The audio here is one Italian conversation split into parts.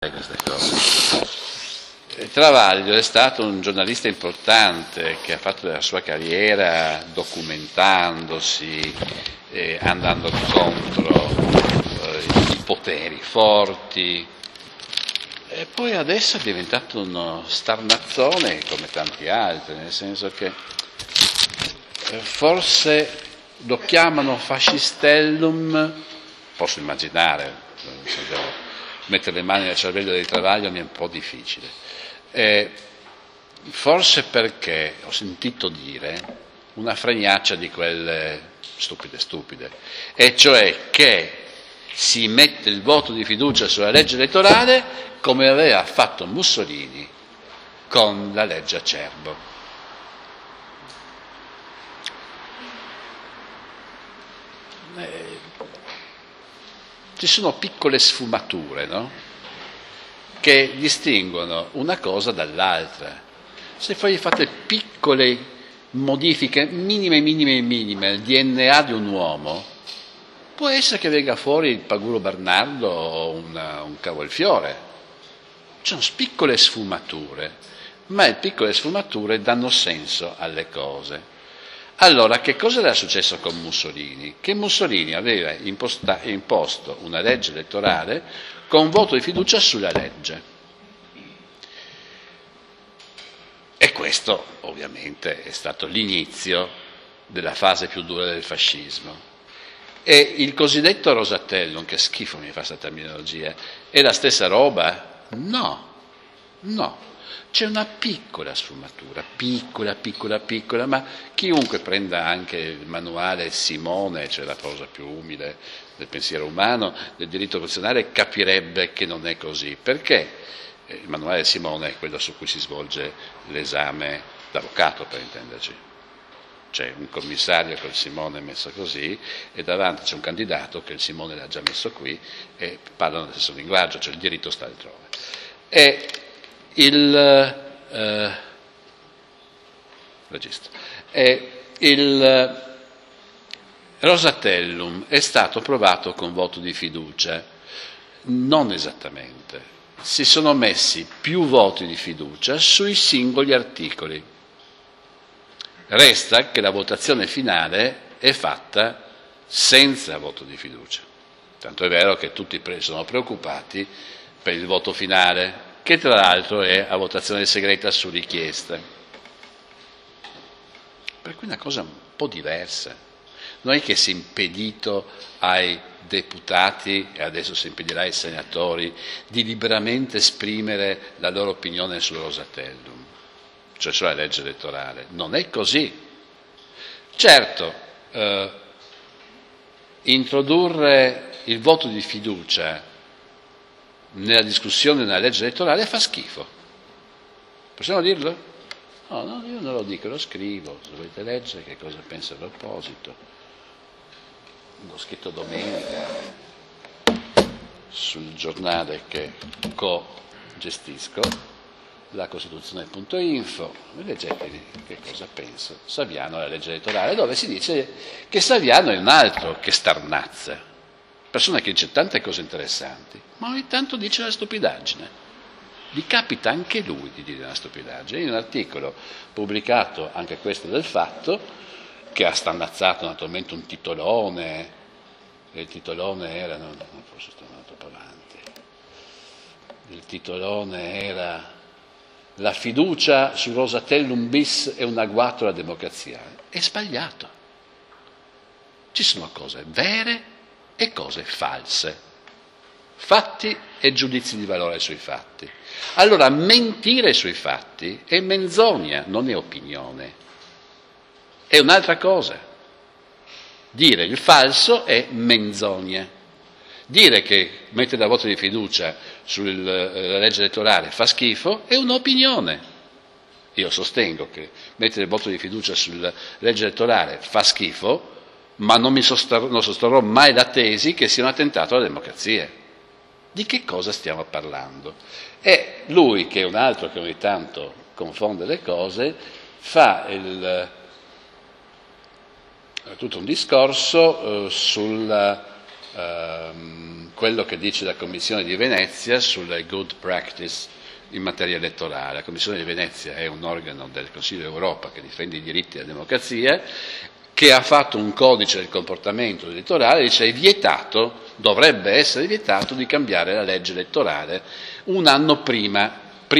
queste cose. Travaglio è stato un giornalista importante che ha fatto la sua carriera documentandosi, andando contro i poteri forti, e poi adesso è diventato uno starnazzone come tanti altri, nel senso che forse lo chiamano fascistellum, posso immaginare, mettere le mani nel cervello di Travaglio mi è un po' difficile, forse perché ho sentito dire una fregnaccia di quelle stupide, e cioè che si mette il voto di fiducia sulla legge elettorale come aveva fatto Mussolini con la legge Acerbo. Ci sono piccole sfumature, no? Che distinguono una cosa dall'altra. Se poi fate piccole modifiche minime al DNA di un uomo, può essere che venga fuori il Paguro Bernardo o un cavolfiore. Ci sono piccole sfumature, ma le piccole sfumature danno senso alle cose. Allora, che cosa era successo con Mussolini? Che Mussolini aveva imposto una legge elettorale con voto di fiducia sulla legge. E questo, ovviamente, è stato l'inizio della fase più dura del fascismo. E il cosiddetto Rosatellum, che schifo mi fa questa terminologia, è la stessa roba? No. C'è una piccola sfumatura, piccola, ma chiunque prenda anche il manuale Simone, cioè la prosa più umile del pensiero umano, del diritto costituzionale, capirebbe che non è così. Perché il manuale Simone è quello su cui si svolge l'esame d'avvocato, per intenderci. C'è un commissario col Simone messo così e davanti c'è un candidato che il Simone l'ha già messo qui e parlano dello stesso linguaggio, cioè il diritto sta altrove. E il Rosatellum è stato approvato con voto di fiducia, non esattamente, si sono messi più voti di fiducia sui singoli articoli, resta che la votazione finale è fatta senza voto di fiducia, tanto è vero che tutti sono preoccupati per il voto finale, che tra l'altro è a votazione segreta su richiesta. Per cui è una cosa un po' diversa. Non è che si è impedito ai deputati, e adesso si impedirà ai senatori, di liberamente esprimere la loro opinione sul Rosatellum, cioè sulla legge elettorale. Non è così. Certo, introdurre il voto di fiducia nella discussione della legge elettorale fa schifo. Possiamo dirlo? No, io non lo dico, lo scrivo. Se volete leggere che cosa pensa a proposito. L'ho scritto domenica sul giornale che co-gestisco, la Costituzione.info, leggete che cosa penso Saviano alla legge elettorale, dove si dice che Saviano è un altro che starnazza. Persona che dice tante cose interessanti, ma ogni tanto dice una stupidaggine. Gli capita anche lui di dire una stupidaggine. In un articolo pubblicato, anche questo del Fatto, che ha stannazzato naturalmente un titolone, e il titolone era, forse sto andando troppo avanti, il titolone era "La fiducia su Rosatellum bis è un agguato alla democrazia". È sbagliato. Ci sono cose vere e cose false, fatti e giudizi di valore sui fatti. Allora, mentire sui fatti è menzogna, non è opinione, è un'altra cosa. Dire il falso è menzogna. Dire che mettere la voto di fiducia sulla legge elettorale fa schifo è un'opinione. Io sostengo che mettere il voto di fiducia sulla legge elettorale fa schifo, ma non sosterrò mai la tesi che sia un attentato alla democrazia. Di che cosa stiamo parlando? E lui, che è un altro che ogni tanto confonde le cose, fa tutto un discorso sulla quello che dice la Commissione di Venezia sulle good practice in materia elettorale. La Commissione di Venezia è un organo del Consiglio d'Europa che difende i diritti della democrazia, che ha fatto un codice del comportamento elettorale, dice è vietato, dovrebbe essere vietato di cambiare la legge elettorale un anno prima,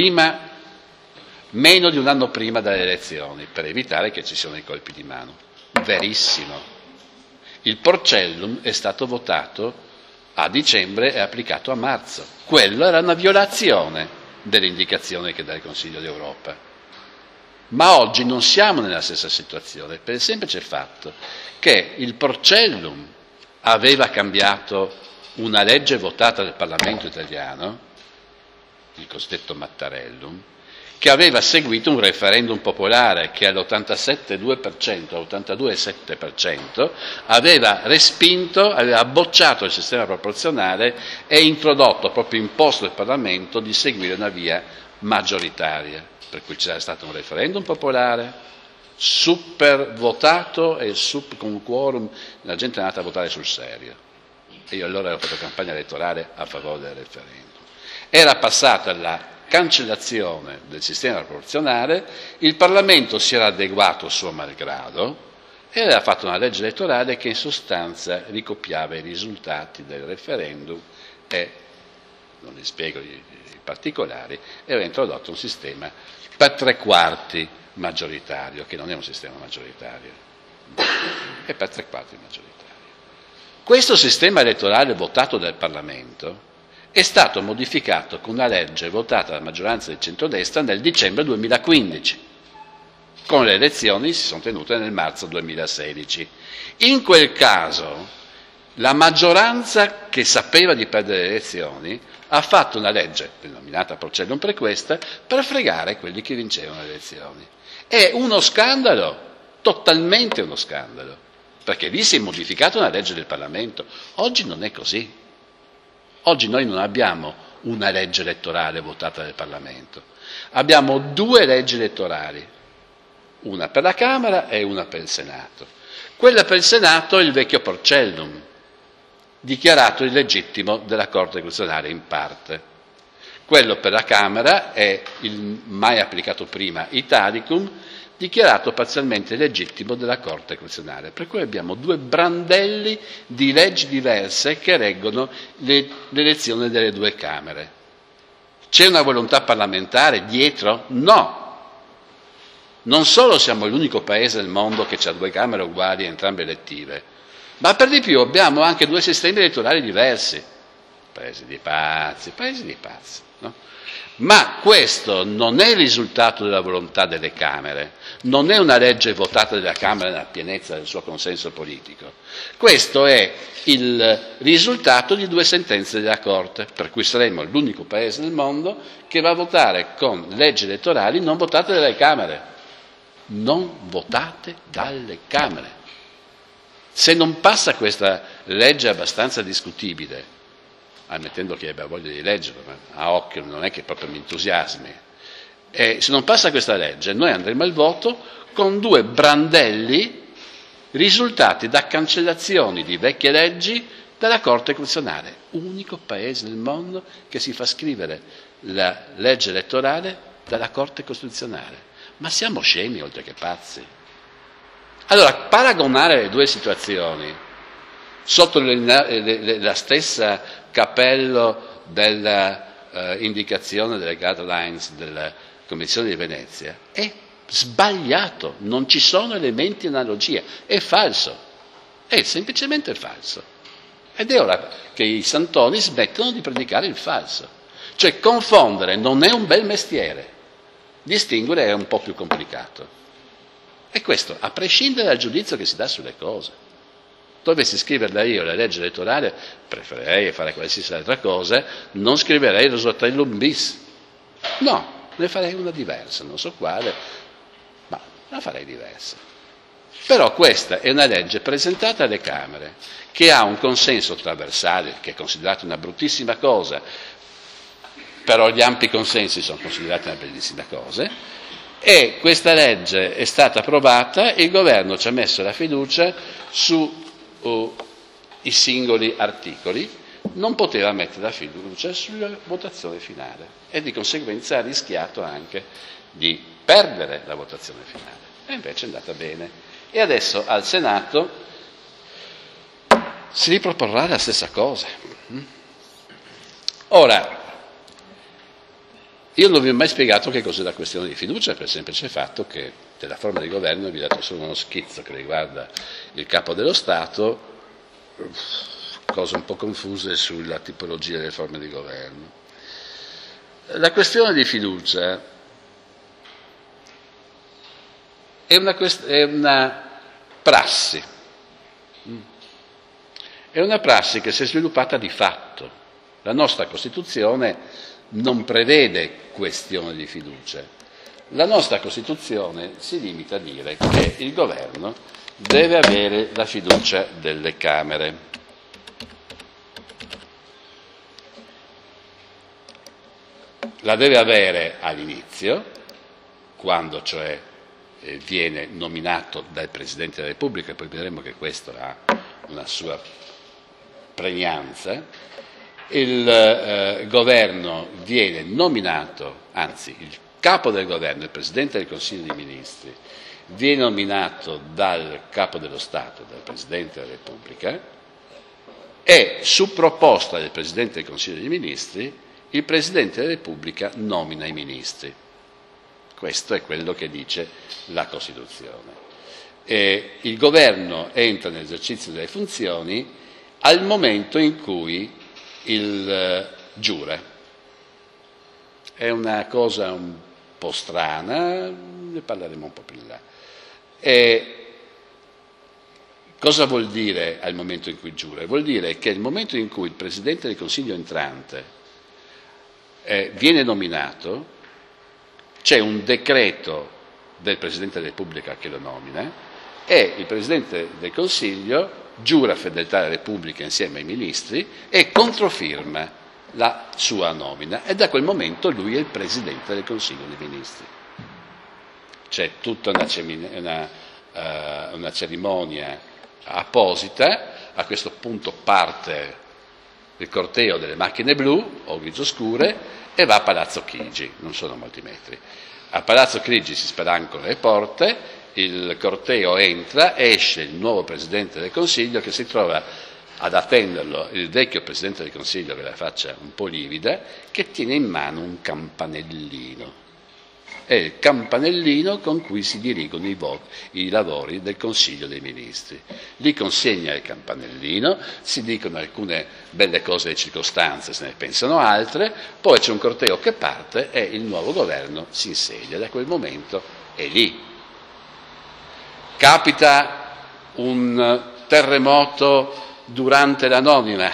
meno di un anno prima dalle elezioni, per evitare che ci siano i colpi di mano. Verissimo. Il Porcellum è stato votato a dicembre e applicato a marzo. Quello era una violazione delle indicazioni che dà il Consiglio d'Europa. Ma oggi non siamo nella stessa situazione, per il semplice fatto che il Porcellum aveva cambiato una legge votata dal Parlamento italiano, il cosiddetto Mattarellum, che aveva seguito un referendum popolare che all'87,2%, all'82,7% aveva respinto, aveva bocciato il sistema proporzionale e introdotto, proprio imposto al Parlamento, di seguire una via maggioritaria. Per cui c'era stato un referendum popolare, super votato e con un quorum, la gente è andata a votare sul serio. E io allora ho fatto campagna elettorale a favore del referendum. Era passata la cancellazione del sistema proporzionale, il Parlamento si era adeguato suo malgrado e aveva fatto una legge elettorale che in sostanza ricopiava i risultati del referendum e, non vi spiego i particolari, e aveva introdotto un sistema per 3/4 maggioritario, che non è un sistema maggioritario, è per 3/4 maggioritario. Questo sistema elettorale votato dal Parlamento è stato modificato con una legge votata dalla maggioranza del centrodestra nel dicembre 2015, con le elezioni si sono tenute nel marzo 2016. In quel caso la maggioranza che sapeva di perdere le elezioni ha fatto una legge, denominata Porcellum Prequesta, per fregare quelli che vincevano le elezioni. È uno scandalo, totalmente uno scandalo, perché lì si è modificata una legge del Parlamento. Oggi non è così. Oggi noi non abbiamo una legge elettorale votata dal Parlamento, abbiamo 2 leggi elettorali, una per la Camera e una per il Senato. Quella per il Senato è il vecchio Porcellum, dichiarato illegittimo dalla Corte Costituzionale in parte. Quello per la Camera è il mai applicato prima Italicum, dichiarato parzialmente legittimo dalla Corte Costituzionale. Per cui abbiamo 2 brandelli di leggi diverse che reggono l'elezione delle 2 Camere. C'è una volontà parlamentare dietro? No. Non solo siamo l'unico paese del mondo che ha 2 Camere uguali, entrambe elettive, ma per di più abbiamo anche 2 sistemi elettorali diversi. Paesi di pazzi, no? Ma questo non è il risultato della volontà delle Camere, non è una legge votata dalla Camera nella pienezza del suo consenso politico. Questo è il risultato di 2 sentenze della Corte, per cui saremmo l'unico paese del mondo che va a votare con leggi elettorali non votate dalle Camere. Non votate dalle Camere. Se non passa questa legge abbastanza discutibile, ammettendo che abbia voglia di leggerlo, ma a occhio non è che proprio mi entusiasmi, se non passa questa legge noi andremo al voto con 2 brandelli risultati da cancellazioni di vecchie leggi dalla Corte Costituzionale. Unico paese del mondo che si fa scrivere la legge elettorale dalla Corte Costituzionale. Ma siamo scemi oltre che pazzi. Allora, paragonare le 2 situazioni sotto la stessa cappello della indicazione delle guidelines della Commissione di Venezia è sbagliato, non ci sono elementi di analogia, è falso, è semplicemente falso. Ed è ora che i santoni smettono di predicare il falso. Cioè confondere non è un bel mestiere, distinguere è un po' più complicato. E questo a prescindere dal giudizio che si dà sulle cose. Dovessi scriverla io la legge elettorale, preferirei fare qualsiasi altra cosa, non scriverei lo Rosatellum bis. No, ne farei una diversa, non so quale, ma la farei diversa. Però questa è una legge presentata alle Camere, che ha un consenso trasversale, che è considerato una bruttissima cosa, però gli ampi consensi sono considerati una bellissima cosa, e questa legge è stata approvata e il governo ci ha messo la fiducia sui singoli articoli, non poteva mettere la fiducia sulla votazione finale e di conseguenza ha rischiato anche di perdere la votazione finale. E invece è andata bene. E adesso al Senato si riproporrà la stessa cosa. Ora, io non vi ho mai spiegato che cos'è la questione di fiducia per il semplice fatto che della forma di governo vi ho dato solo uno schizzo che riguarda il Capo dello Stato, cose un po' confuse sulla tipologia delle forme di governo. La questione di fiducia è una prassi, è una prassi che si è sviluppata di fatto. La nostra Costituzione non prevede questione di fiducia. La nostra Costituzione si limita a dire che il governo deve avere la fiducia delle Camere. La deve avere all'inizio, quando cioè viene nominato dal Presidente della Repubblica, e poi vedremo che questo ha una sua pregnanza. Il governo viene nominato, anzi il capo del governo, il Presidente del Consiglio dei Ministri, viene nominato dal Capo dello Stato, dal Presidente della Repubblica, e su proposta del Presidente del Consiglio dei Ministri il Presidente della Repubblica nomina i ministri. Questo è quello che dice la Costituzione. Il governo entra nell'esercizio delle funzioni al momento in cui giura. È una cosa un po' strana, ne parleremo un po' più in là. Cosa vuol dire al momento in cui giura? Vuol dire che nel momento in cui il Presidente del Consiglio entrante viene nominato, c'è un decreto del Presidente della Repubblica che lo nomina e il Presidente del Consiglio giura fedeltà alla Repubblica insieme ai ministri e controfirma la sua nomina e da quel momento lui è il Presidente del Consiglio dei Ministri. C'è tutta una cerimonia apposita, a questo punto parte il corteo delle macchine blu o grigio scure e va a Palazzo Chigi, non sono molti metri. A Palazzo Chigi si spalancano le porte, il corteo entra, esce il nuovo Presidente del Consiglio che si trova ad attenderlo il vecchio Presidente del Consiglio con la faccia un po' livida, che tiene in mano un campanellino. È il campanellino con cui si dirigono i lavori del Consiglio dei Ministri. Gli consegna il campanellino, si dicono alcune belle cose e circostanze, se ne pensano altre, poi c'è un corteo che parte e il nuovo governo si insedia. Da quel momento è lì. Capita un terremoto durante la nomina,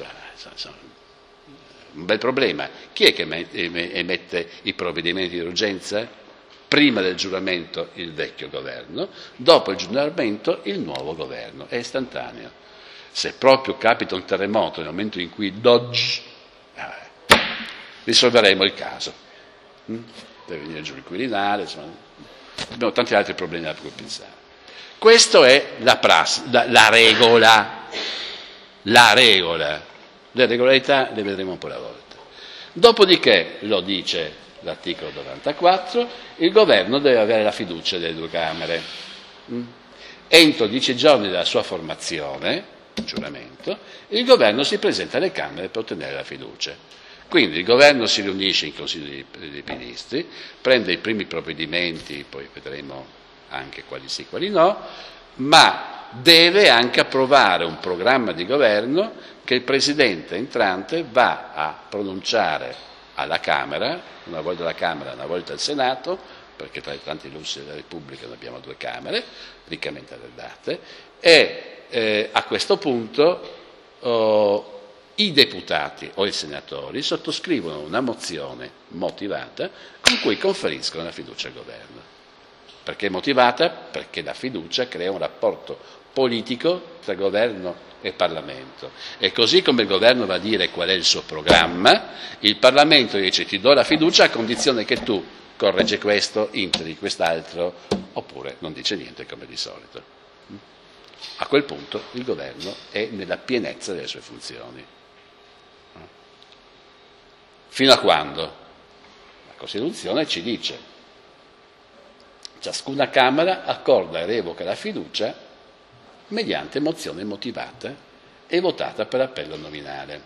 un bel problema. Chi è che emette i provvedimenti di urgenza? Prima del giuramento il vecchio governo, dopo il giuramento il nuovo governo, è istantaneo. Se proprio capita un terremoto nel momento in cui risolveremo il caso. Deve venire giù il Quirinale, insomma, abbiamo tanti altri problemi da cui pensare. Questa è la prassi, la regola. Le regolarità le vedremo un po' alla volta. Dopodiché, lo dice l'articolo 94, il governo deve avere la fiducia delle due Camere. Entro 10 giorni dalla sua formazione, giuramento, il governo si presenta alle Camere per ottenere la fiducia. Quindi il governo si riunisce in Consiglio dei Ministri, prende i primi provvedimenti, poi vedremo anche quali sì, quali no, ma deve anche approvare un programma di governo che il Presidente entrante va a pronunciare alla Camera, una volta alla Camera, una volta al Senato, perché tra i tanti lussi della Repubblica noi abbiamo 2 Camere, riccamente arredate, e a questo punto i deputati o i senatori sottoscrivono una mozione motivata con cui conferiscono la fiducia al governo. Perché è motivata? Perché la fiducia crea un rapporto politico tra governo e Parlamento. E così come il governo va a dire qual è il suo programma, il Parlamento dice ti do la fiducia a condizione che tu correggi questo, integri quest'altro, oppure non dice niente come di solito. A quel punto il governo è nella pienezza delle sue funzioni. Fino a quando? La Costituzione ci dice: ciascuna Camera accorda e revoca la fiducia mediante mozione motivata e votata per appello nominale.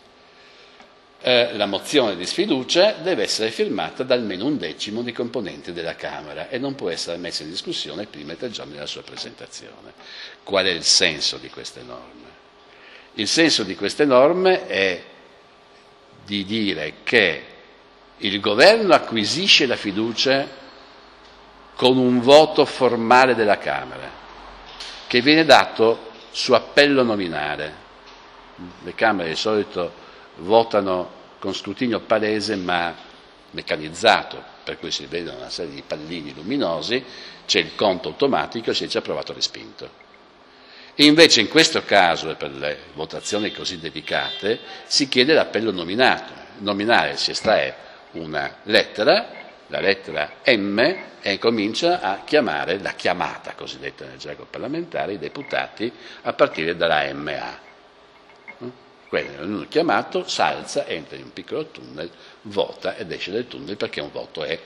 La mozione di sfiducia deve essere firmata da almeno 1/10 dei componenti della Camera e non può essere messa in discussione prima di 3 giorni dalla sua presentazione. Qual è il senso di queste norme? Il senso di queste norme è di dire che il governo acquisisce la fiducia con un voto formale della Camera, che viene dato su appello nominale. Le Camere di solito votano con scrutinio palese ma meccanizzato, per cui si vedono una serie di pallini luminosi, c'è il conto automatico e si dice approvato o respinto. E invece in questo caso, e per le votazioni così delicate, si chiede l'appello nominale, si estrae una lettera, la lettera M, e comincia a chiamare, la chiamata cosiddetta nel gergo parlamentare, i deputati a partire dalla MA. Quello, ognuno chiamato, s'alza, entra in un piccolo tunnel, vota ed esce dal tunnel perché un voto è,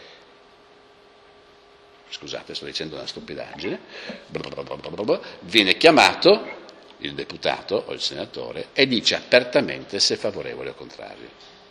scusate sto dicendo una stupidaggine, viene chiamato il deputato o il senatore e dice apertamente se è favorevole o contrario.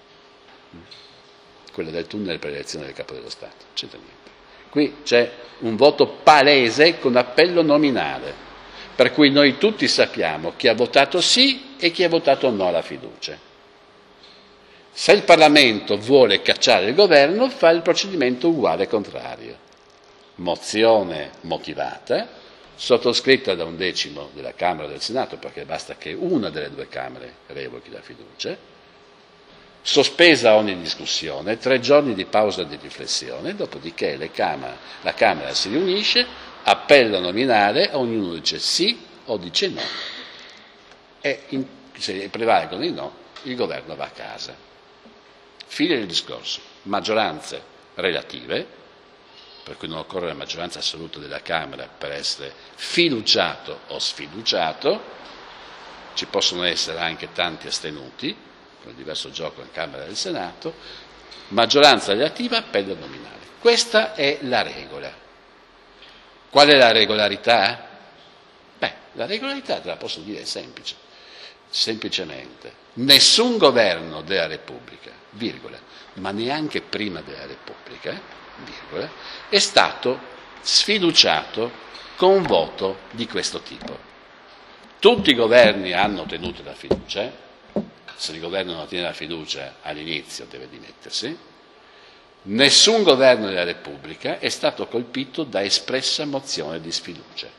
Quello del tunnel per l'elezione del Capo dello Stato, non c'entra niente. Qui c'è un voto palese con appello nominale, per cui noi tutti sappiamo chi ha votato sì e chi ha votato no alla fiducia. Se il Parlamento vuole cacciare il governo, fa il procedimento uguale e contrario. Mozione motivata, sottoscritta da 1/10 della Camera e del Senato, perché basta che una delle 2 Camere revochi la fiducia, sospesa ogni discussione, 3 giorni di pausa di riflessione, dopodiché la Camera si riunisce, appello nominale, ognuno dice sì o dice no, e se prevalgono i no, il governo va a casa. Fine del discorso. Maggioranze relative, per cui non occorre la maggioranza assoluta della Camera per essere fiduciato o sfiduciato, ci possono essere anche tanti astenuti, con il diverso gioco in Camera e del Senato, maggioranza relativa, appello nominale. Questa è la regola. Qual è la regolarità? La regolarità te la posso dire è semplice. Semplicemente, nessun governo della Repubblica, virgola, ma neanche prima della Repubblica, virgola, è stato sfiduciato con un voto di questo tipo. Tutti i governi hanno ottenuto la fiducia, se il governo non ottiene la fiducia all'inizio deve dimettersi, nessun governo della Repubblica è stato colpito da espressa mozione di sfiducia.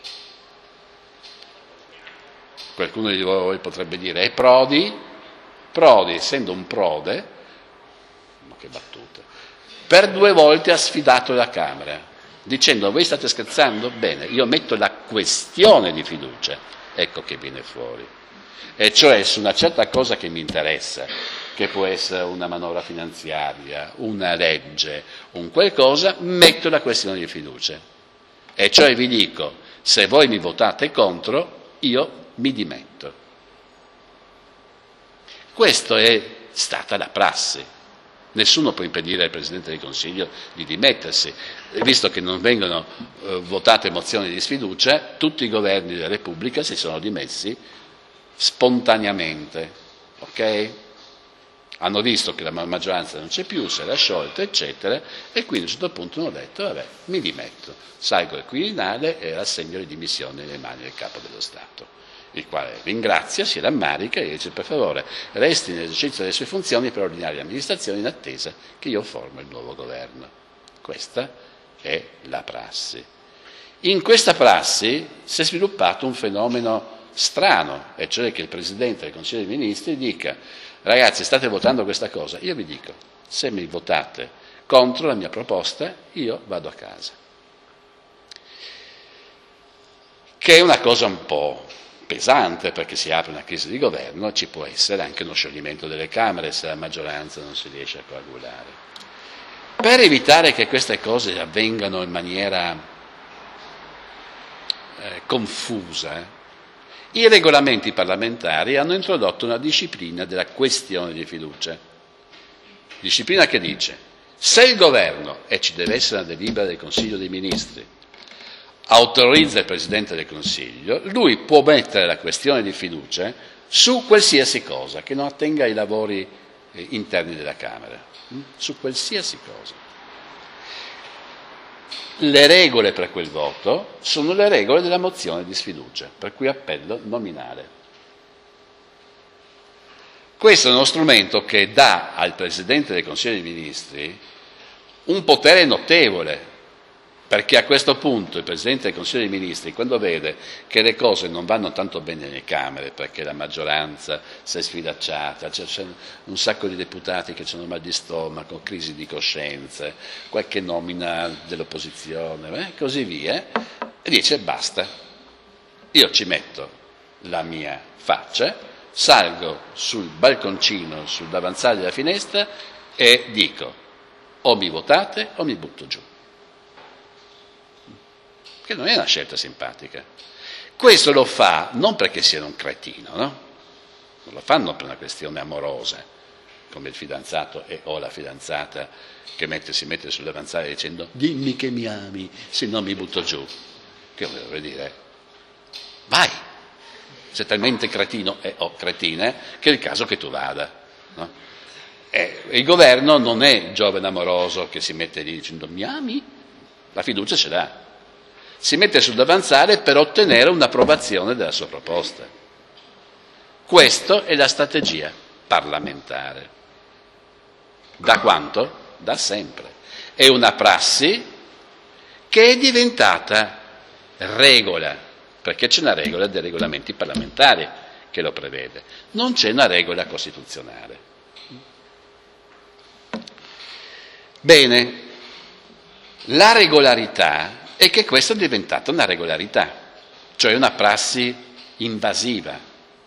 Qualcuno di voi potrebbe dire, è Prodi? Prodi, essendo un prode, ma che battuta, per 2 volte ha sfidato la Camera, dicendo, voi state scherzando? Bene, io metto la questione di fiducia, ecco che viene fuori. E cioè su una certa cosa che mi interessa, che può essere una manovra finanziaria, una legge, un qualcosa, metto la questione di fiducia. E cioè vi dico, se voi mi votate contro, io mi dimetto. Questa è stata la prassi. Nessuno può impedire al Presidente del Consiglio di dimettersi. Visto che non vengono votate mozioni di sfiducia, tutti i governi della Repubblica si sono dimessi spontaneamente, ok? Hanno visto che la maggioranza non c'è più, si era sciolta, eccetera, e quindi a un certo punto hanno detto, vabbè, mi dimetto, salgo al Quirinale e rassegno le dimissioni nelle mani del Capo dello Stato, il quale ringrazia, si rammarica e dice, per favore, resti nell'esercizio delle sue funzioni per ordinaria amministrazione in attesa che io formo il nuovo governo. Questa è la prassi. In questa prassi si è sviluppato un fenomeno strano, e cioè che il Presidente del Consiglio dei Ministri dica, ragazzi state votando questa cosa, io vi dico, se mi votate contro la mia proposta, io vado a casa. Che è una cosa un po' pesante, perché si apre una crisi di governo, ci può essere anche uno scioglimento delle Camere se la maggioranza non si riesce a coagulare. Per evitare che queste cose avvengano in maniera confusa, i regolamenti parlamentari hanno introdotto una disciplina della questione di fiducia. disciplina che dice: se il governo, e ci deve essere una delibera del Consiglio dei Ministri, autorizza il Presidente del Consiglio, lui può mettere la questione di fiducia su qualsiasi cosa che non attenga ai lavori interni della Camera, su qualsiasi cosa. Le regole per quel voto sono le regole della mozione di sfiducia, per cui appello nominale. Questo è uno strumento che dà al Presidente del Consiglio dei Ministri un potere notevole, perché a questo punto il Presidente del Consiglio dei Ministri, quando vede che le cose non vanno tanto bene nelle Camere, perché la maggioranza si è sfilacciata, c'è un sacco di deputati che hanno mal di stomaco, crisi di coscienze, qualche nomina dell'opposizione, così via, e dice: basta, io ci metto la mia faccia, salgo sul balconcino, sul davanzale della finestra e dico: o mi votate o mi butto giù. Che non è una scelta simpatica. Questo lo fa non perché sia un cretino, no? Non lo fanno per una questione amorosa, come il fidanzato o la fidanzata che si mette sul davanzale dicendo: dimmi che mi ami, se no mi butto giù. Che vuol dire? Vai! Sei talmente cretino o cretina che è il caso che tu vada, no? Il governo non è giovane amoroso che si mette lì dicendo: mi ami? La fiducia ce l'ha. Si mette sul davanzale per ottenere un'approvazione della sua proposta. Questa è la strategia parlamentare. Da quanto? Da sempre. È una prassi che è diventata regola, perché c'è una regola dei regolamenti parlamentari che lo prevede, non c'è una regola costituzionale. Bene, la regolarità è che questa è diventata una regolarità, cioè una prassi invasiva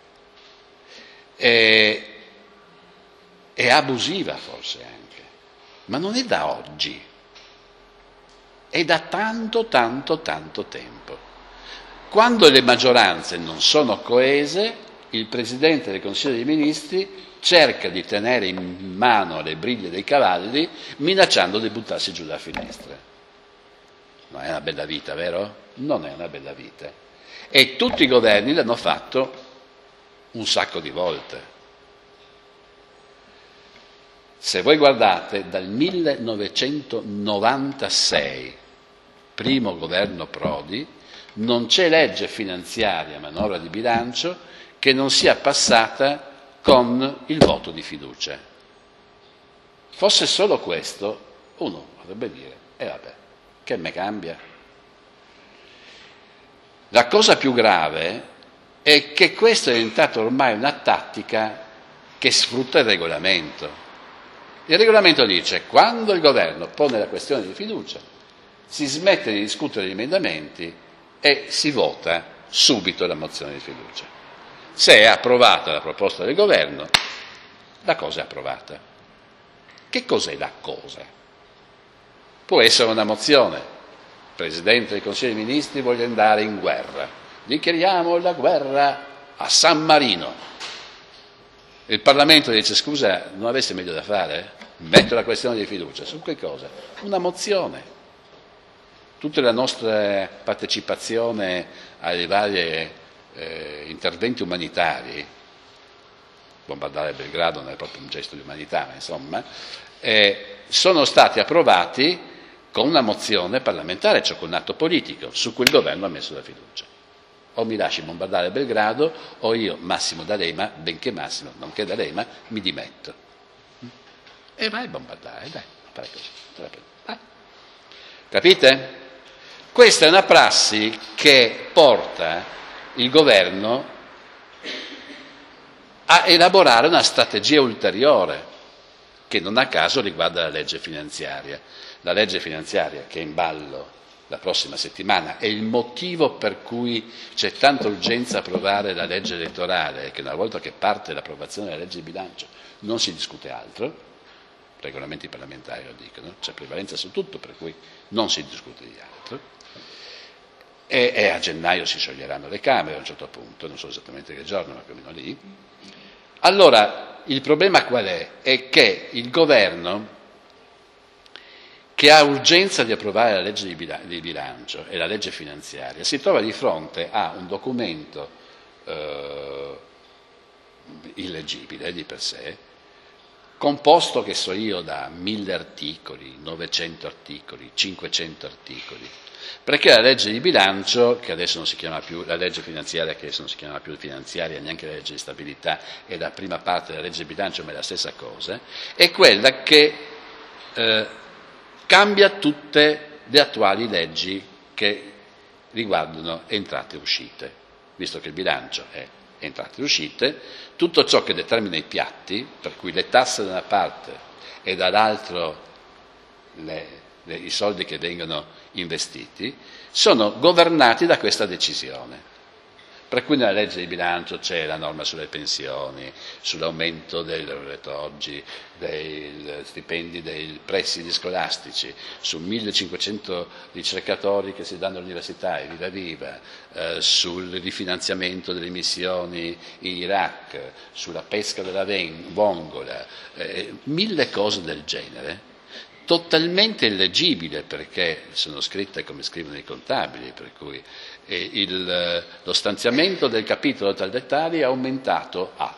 e abusiva forse anche, ma non è da oggi, è da tanto tempo. Quando le maggioranze non sono coese, il Presidente del Consiglio dei Ministri cerca di tenere in mano le briglie dei cavalli minacciando di buttarsi giù dalla finestra. Non è una bella vita, vero? Non è una bella vita. E tutti i governi l'hanno fatto un sacco di volte. Se voi guardate dal 1996, primo governo Prodi, non c'è legge finanziaria, manovra di bilancio, che non sia passata con il voto di fiducia. Fosse solo questo, uno potrebbe dire: vabbè, che me cambia? La cosa più grave è che questa è diventata ormai una tattica che sfrutta il regolamento. Il regolamento dice: quando il governo pone la questione di fiducia, si smette di discutere gli emendamenti e si vota subito la mozione di fiducia. Se è approvata la proposta del governo, la cosa è approvata. Che cos'è la cosa? Può essere una mozione: il Presidente del Consiglio dei Ministri vuole andare in guerra, dichiariamo la guerra a San Marino. Il Parlamento dice: scusa, non aveste meglio da fare? Metto la questione di fiducia. Su che cosa? Una mozione. Tutta la nostra partecipazione ai vari interventi umanitari, bombardare Belgrado non è proprio un gesto di umanità, ma insomma, sono stati approvati con una mozione parlamentare, cioè con un atto politico, su cui il governo ha messo la fiducia. O mi lasci bombardare Belgrado, o io, Massimo D'Alema, benché Massimo, nonché D'Alema, mi dimetto. E vai a bombardare, dai, fare così. Vai. Capite? Questa è una prassi che porta il governo a elaborare una strategia ulteriore, che non a caso riguarda la legge finanziaria. La legge finanziaria che è in ballo la prossima settimana è il motivo per cui c'è tanta urgenza a approvare la legge elettorale, che una volta che parte l'approvazione della legge di bilancio non si discute altro, i regolamenti parlamentari lo dicono, c'è prevalenza su tutto, per cui non si discute di altro. E a gennaio si scioglieranno le Camere a un certo punto, non so esattamente che giorno, ma più o meno lì. Allora, il problema qual è? È che il governo, che ha urgenza di approvare la legge di bilancio e la legge finanziaria, si trova di fronte a un documento illeggibile di per sé, composto, che so io, da 1000 articoli, 900 articoli, 500 articoli, perché la legge di bilancio, che adesso non si chiama più, la legge finanziaria, che adesso non si chiama più finanziaria, neanche la legge di stabilità, è la prima parte della legge di bilancio, ma è la stessa cosa, è quella che cambia tutte le attuali leggi che riguardano entrate e uscite, visto che il bilancio è entrate e uscite, tutto ciò che determina i piatti, per cui le tasse da una parte e dall'altro i soldi che vengono investiti, sono governati da questa decisione. Per cui nella legge di bilancio c'è la norma sulle pensioni, sull'aumento oggi dei stipendi dei presidi scolastici, su 1500 ricercatori che si danno all'università e viva, sul rifinanziamento delle missioni in Iraq, sulla pesca della vongola, 1000 cose del genere, totalmente illeggibile, perché sono scritte come scrivono i contabili, per cui lo stanziamento del capitolo tal dettagli è aumentato a,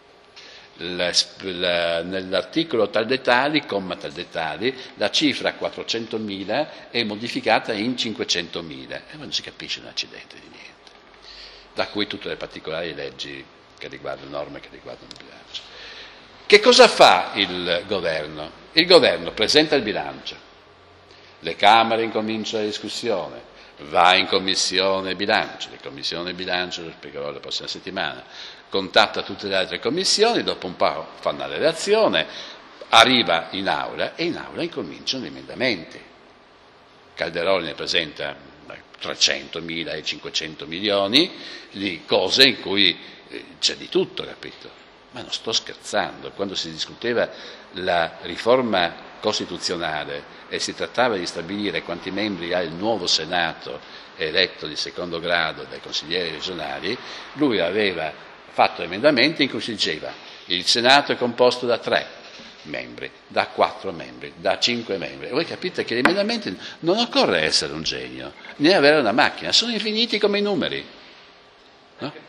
nell'articolo tal dettagli, comma tal dettagli, la cifra 400.000 è modificata in 500.000 e non si capisce un accidente di niente, da cui tutte le particolari leggi che riguardano norme che riguardano il bilancio. Che cosa fa il governo? Il governo presenta il bilancio, le Camere incominciano la discussione, va in commissione bilancio, le commissioni bilancio, lo spiegherò la prossima settimana, contatta tutte le altre commissioni, dopo un po' fa una relazione, arriva in aula e in aula incominciano gli emendamenti. Calderoli ne presenta 300.000 e 500 milioni di cose in cui c'è di tutto, capito? Ma non sto scherzando, quando si discuteva la riforma costituzionale e si trattava di stabilire quanti membri ha il nuovo Senato eletto di secondo grado dai consiglieri regionali, lui aveva fatto emendamenti in cui si diceva il Senato è composto da 3 membri, da 4 membri, da 5 membri. E voi capite che gli emendamenti non occorre essere un genio, né avere una macchina, sono infiniti come i numeri. No?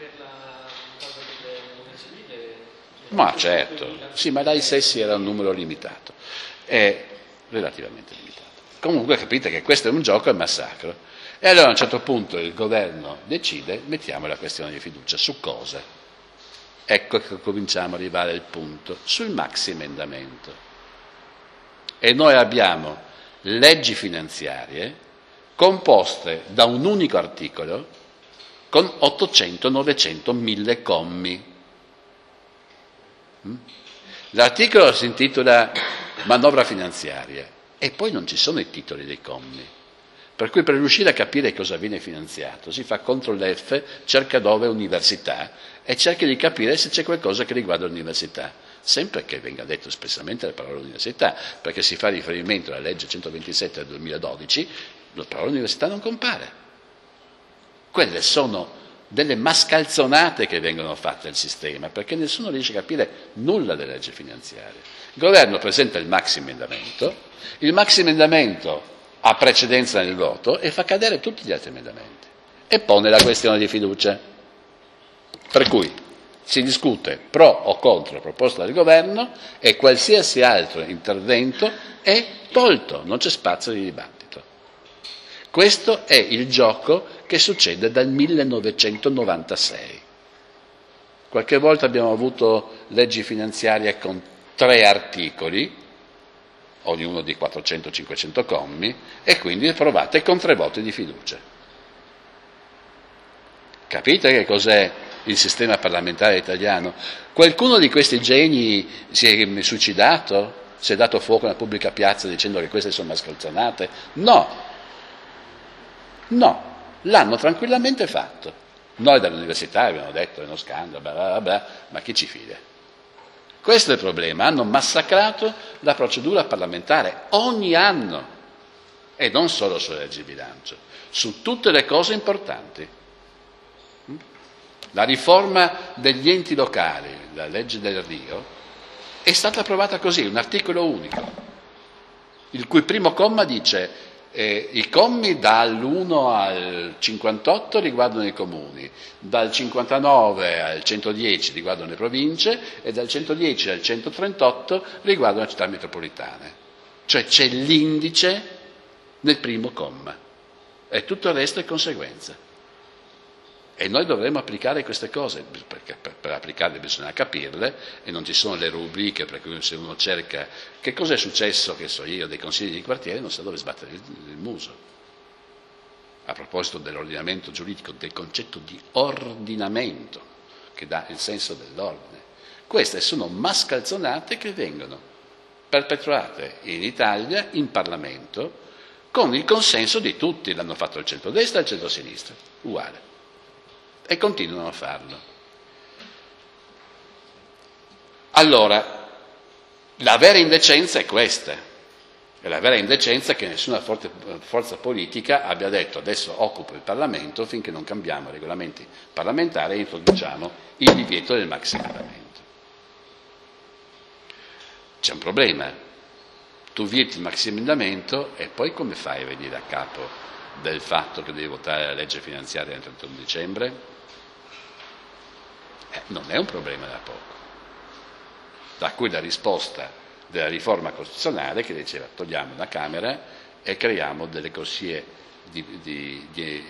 Ma certo, sì, ma dai sessi era un numero limitato, è relativamente limitato. Comunque capite che questo è un gioco al massacro. E allora a un certo punto il governo decide, mettiamo la questione di fiducia, su cosa? Ecco che cominciamo ad arrivare al punto, sul maxi emendamento. E noi abbiamo leggi finanziarie composte da un unico articolo con 800, 900, 1000 commi. L'articolo si intitola manovra finanziaria e poi non ci sono i titoli dei commi, per cui per riuscire a capire cosa viene finanziato si fa CTRL F, cerca dove università e cerca di capire se c'è qualcosa che riguarda l'università, sempre che venga detto espressamente la parola università, perché si fa riferimento alla legge 127 del 2012, la parola università non compare. Quelle sono delle mascalzonate che vengono fatte al sistema, perché nessuno riesce a capire nulla delle leggi finanziarie. Il governo presenta il maxi emendamento ha precedenza nel voto e fa cadere tutti gli altri emendamenti e pone la questione di fiducia. Per cui si discute pro o contro la proposta del governo e qualsiasi altro intervento è tolto, non c'è spazio di dibattito. Questo è il gioco che succede dal 1996. Qualche volta abbiamo avuto leggi finanziarie con 3 articoli, ognuno di 400-500 commi, e quindi approvate con 3 voti di fiducia. Capite che cos'è il sistema parlamentare italiano? Qualcuno di questi geni si è suicidato? Si è dato fuoco nella pubblica piazza dicendo che queste sono mascalzonate? No, l'hanno tranquillamente fatto. Noi dall'università abbiamo detto è uno scandalo, bla bla bla, ma chi ci fide? Questo è il problema, hanno massacrato la procedura parlamentare ogni anno, e non solo sulle leggi di bilancio, su tutte le cose importanti. La riforma degli enti locali, la legge del Rio, è stata approvata così, un articolo unico, il cui primo comma dice i commi dall'1 al 58 riguardano i comuni, dal 59 al 110 riguardano le province e dal 110 al 138 riguardano le città metropolitane. Cioè c'è l'indice nel primo comma e tutto il resto è conseguenza. E noi dovremmo applicare queste cose, perché per applicarle bisogna capirle e non ci sono le rubriche per cui se uno cerca che cosa è successo, che so io, dei consigli di quartiere, non sa dove sbattere il muso. A proposito dell'ordinamento giuridico, del concetto di ordinamento, che dà il senso dell'ordine. Queste sono mascalzonate che vengono perpetrate in Italia, in Parlamento, con il consenso di tutti. L'hanno fatto il centrodestra e il centrosinistra, uguale. E continuano a farlo. Allora, la vera indecenza è questa. E la vera indecenza è che nessuna forza politica abbia detto adesso occupo il Parlamento finché non cambiamo i regolamenti parlamentari e introduciamo il divieto del maxiemendamento. C'è un problema. Tu vieti il maxiemendamento e poi come fai a venire a capo del fatto che devi votare la legge finanziaria il 31 dicembre? Non è un problema da poco. Da cui la risposta della riforma costituzionale che diceva togliamo la Camera e creiamo delle corsie di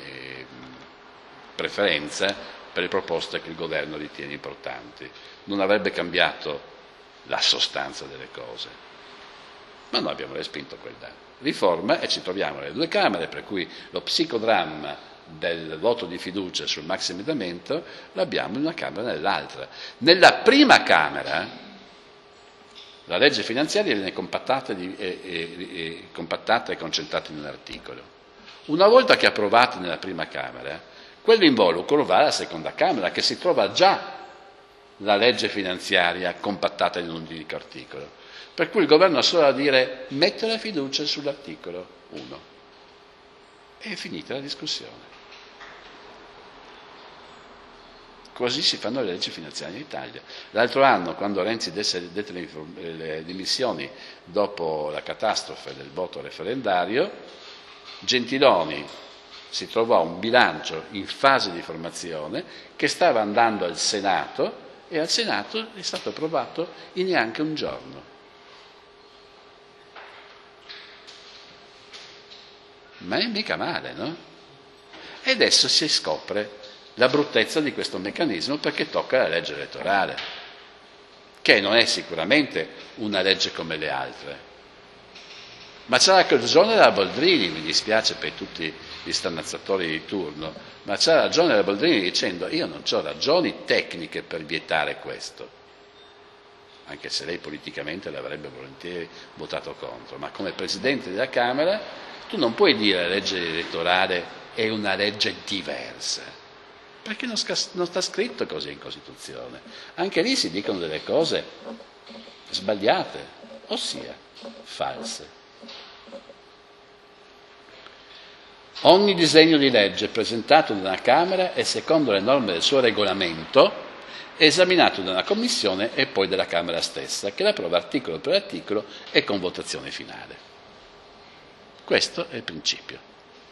preferenza per le proposte che il governo ritiene importanti. Non avrebbe cambiato la sostanza delle cose. Ma noi abbiamo respinto quella riforma e ci troviamo nelle due Camere, per cui lo psicodramma del voto di fiducia sul maxiemendamento l'abbiamo in una Camera e nell'altra. Nella prima Camera la legge finanziaria viene compattata e concentrata in un articolo. Una volta che è approvata nella prima Camera, quell'involucro va alla seconda Camera, che si trova già la legge finanziaria compattata in un unico articolo. Per cui il governo ha solo da dire metto la fiducia sull'articolo 1. E è finita la discussione. Così si fanno le leggi finanziarie in Italia. L'altro anno, quando Renzi dette le dimissioni dopo la catastrofe del voto referendario, Gentiloni si trovò un bilancio in fase di formazione che stava andando al Senato e al Senato è stato approvato in neanche un giorno. Ma è mica male, no? E adesso si scopre la bruttezza di questo meccanismo perché tocca la legge elettorale, che non è sicuramente una legge come le altre. Ma c'ha ragione la Boldrini, mi dispiace per tutti gli stannazzatori di turno, ma c'ha ragione la Boldrini dicendo io non ho ragioni tecniche per vietare questo, anche se lei politicamente l'avrebbe volentieri votato contro, ma come Presidente della Camera tu non puoi dire la legge elettorale è una legge diversa, perché non sta scritto così in Costituzione. Anche lì si dicono delle cose sbagliate, ossia false. Ogni disegno di legge presentato da una Camera è, secondo le norme del suo regolamento, esaminato da una commissione e poi dalla Camera stessa, che l'approva articolo per articolo e con votazione finale. Questo è il principio.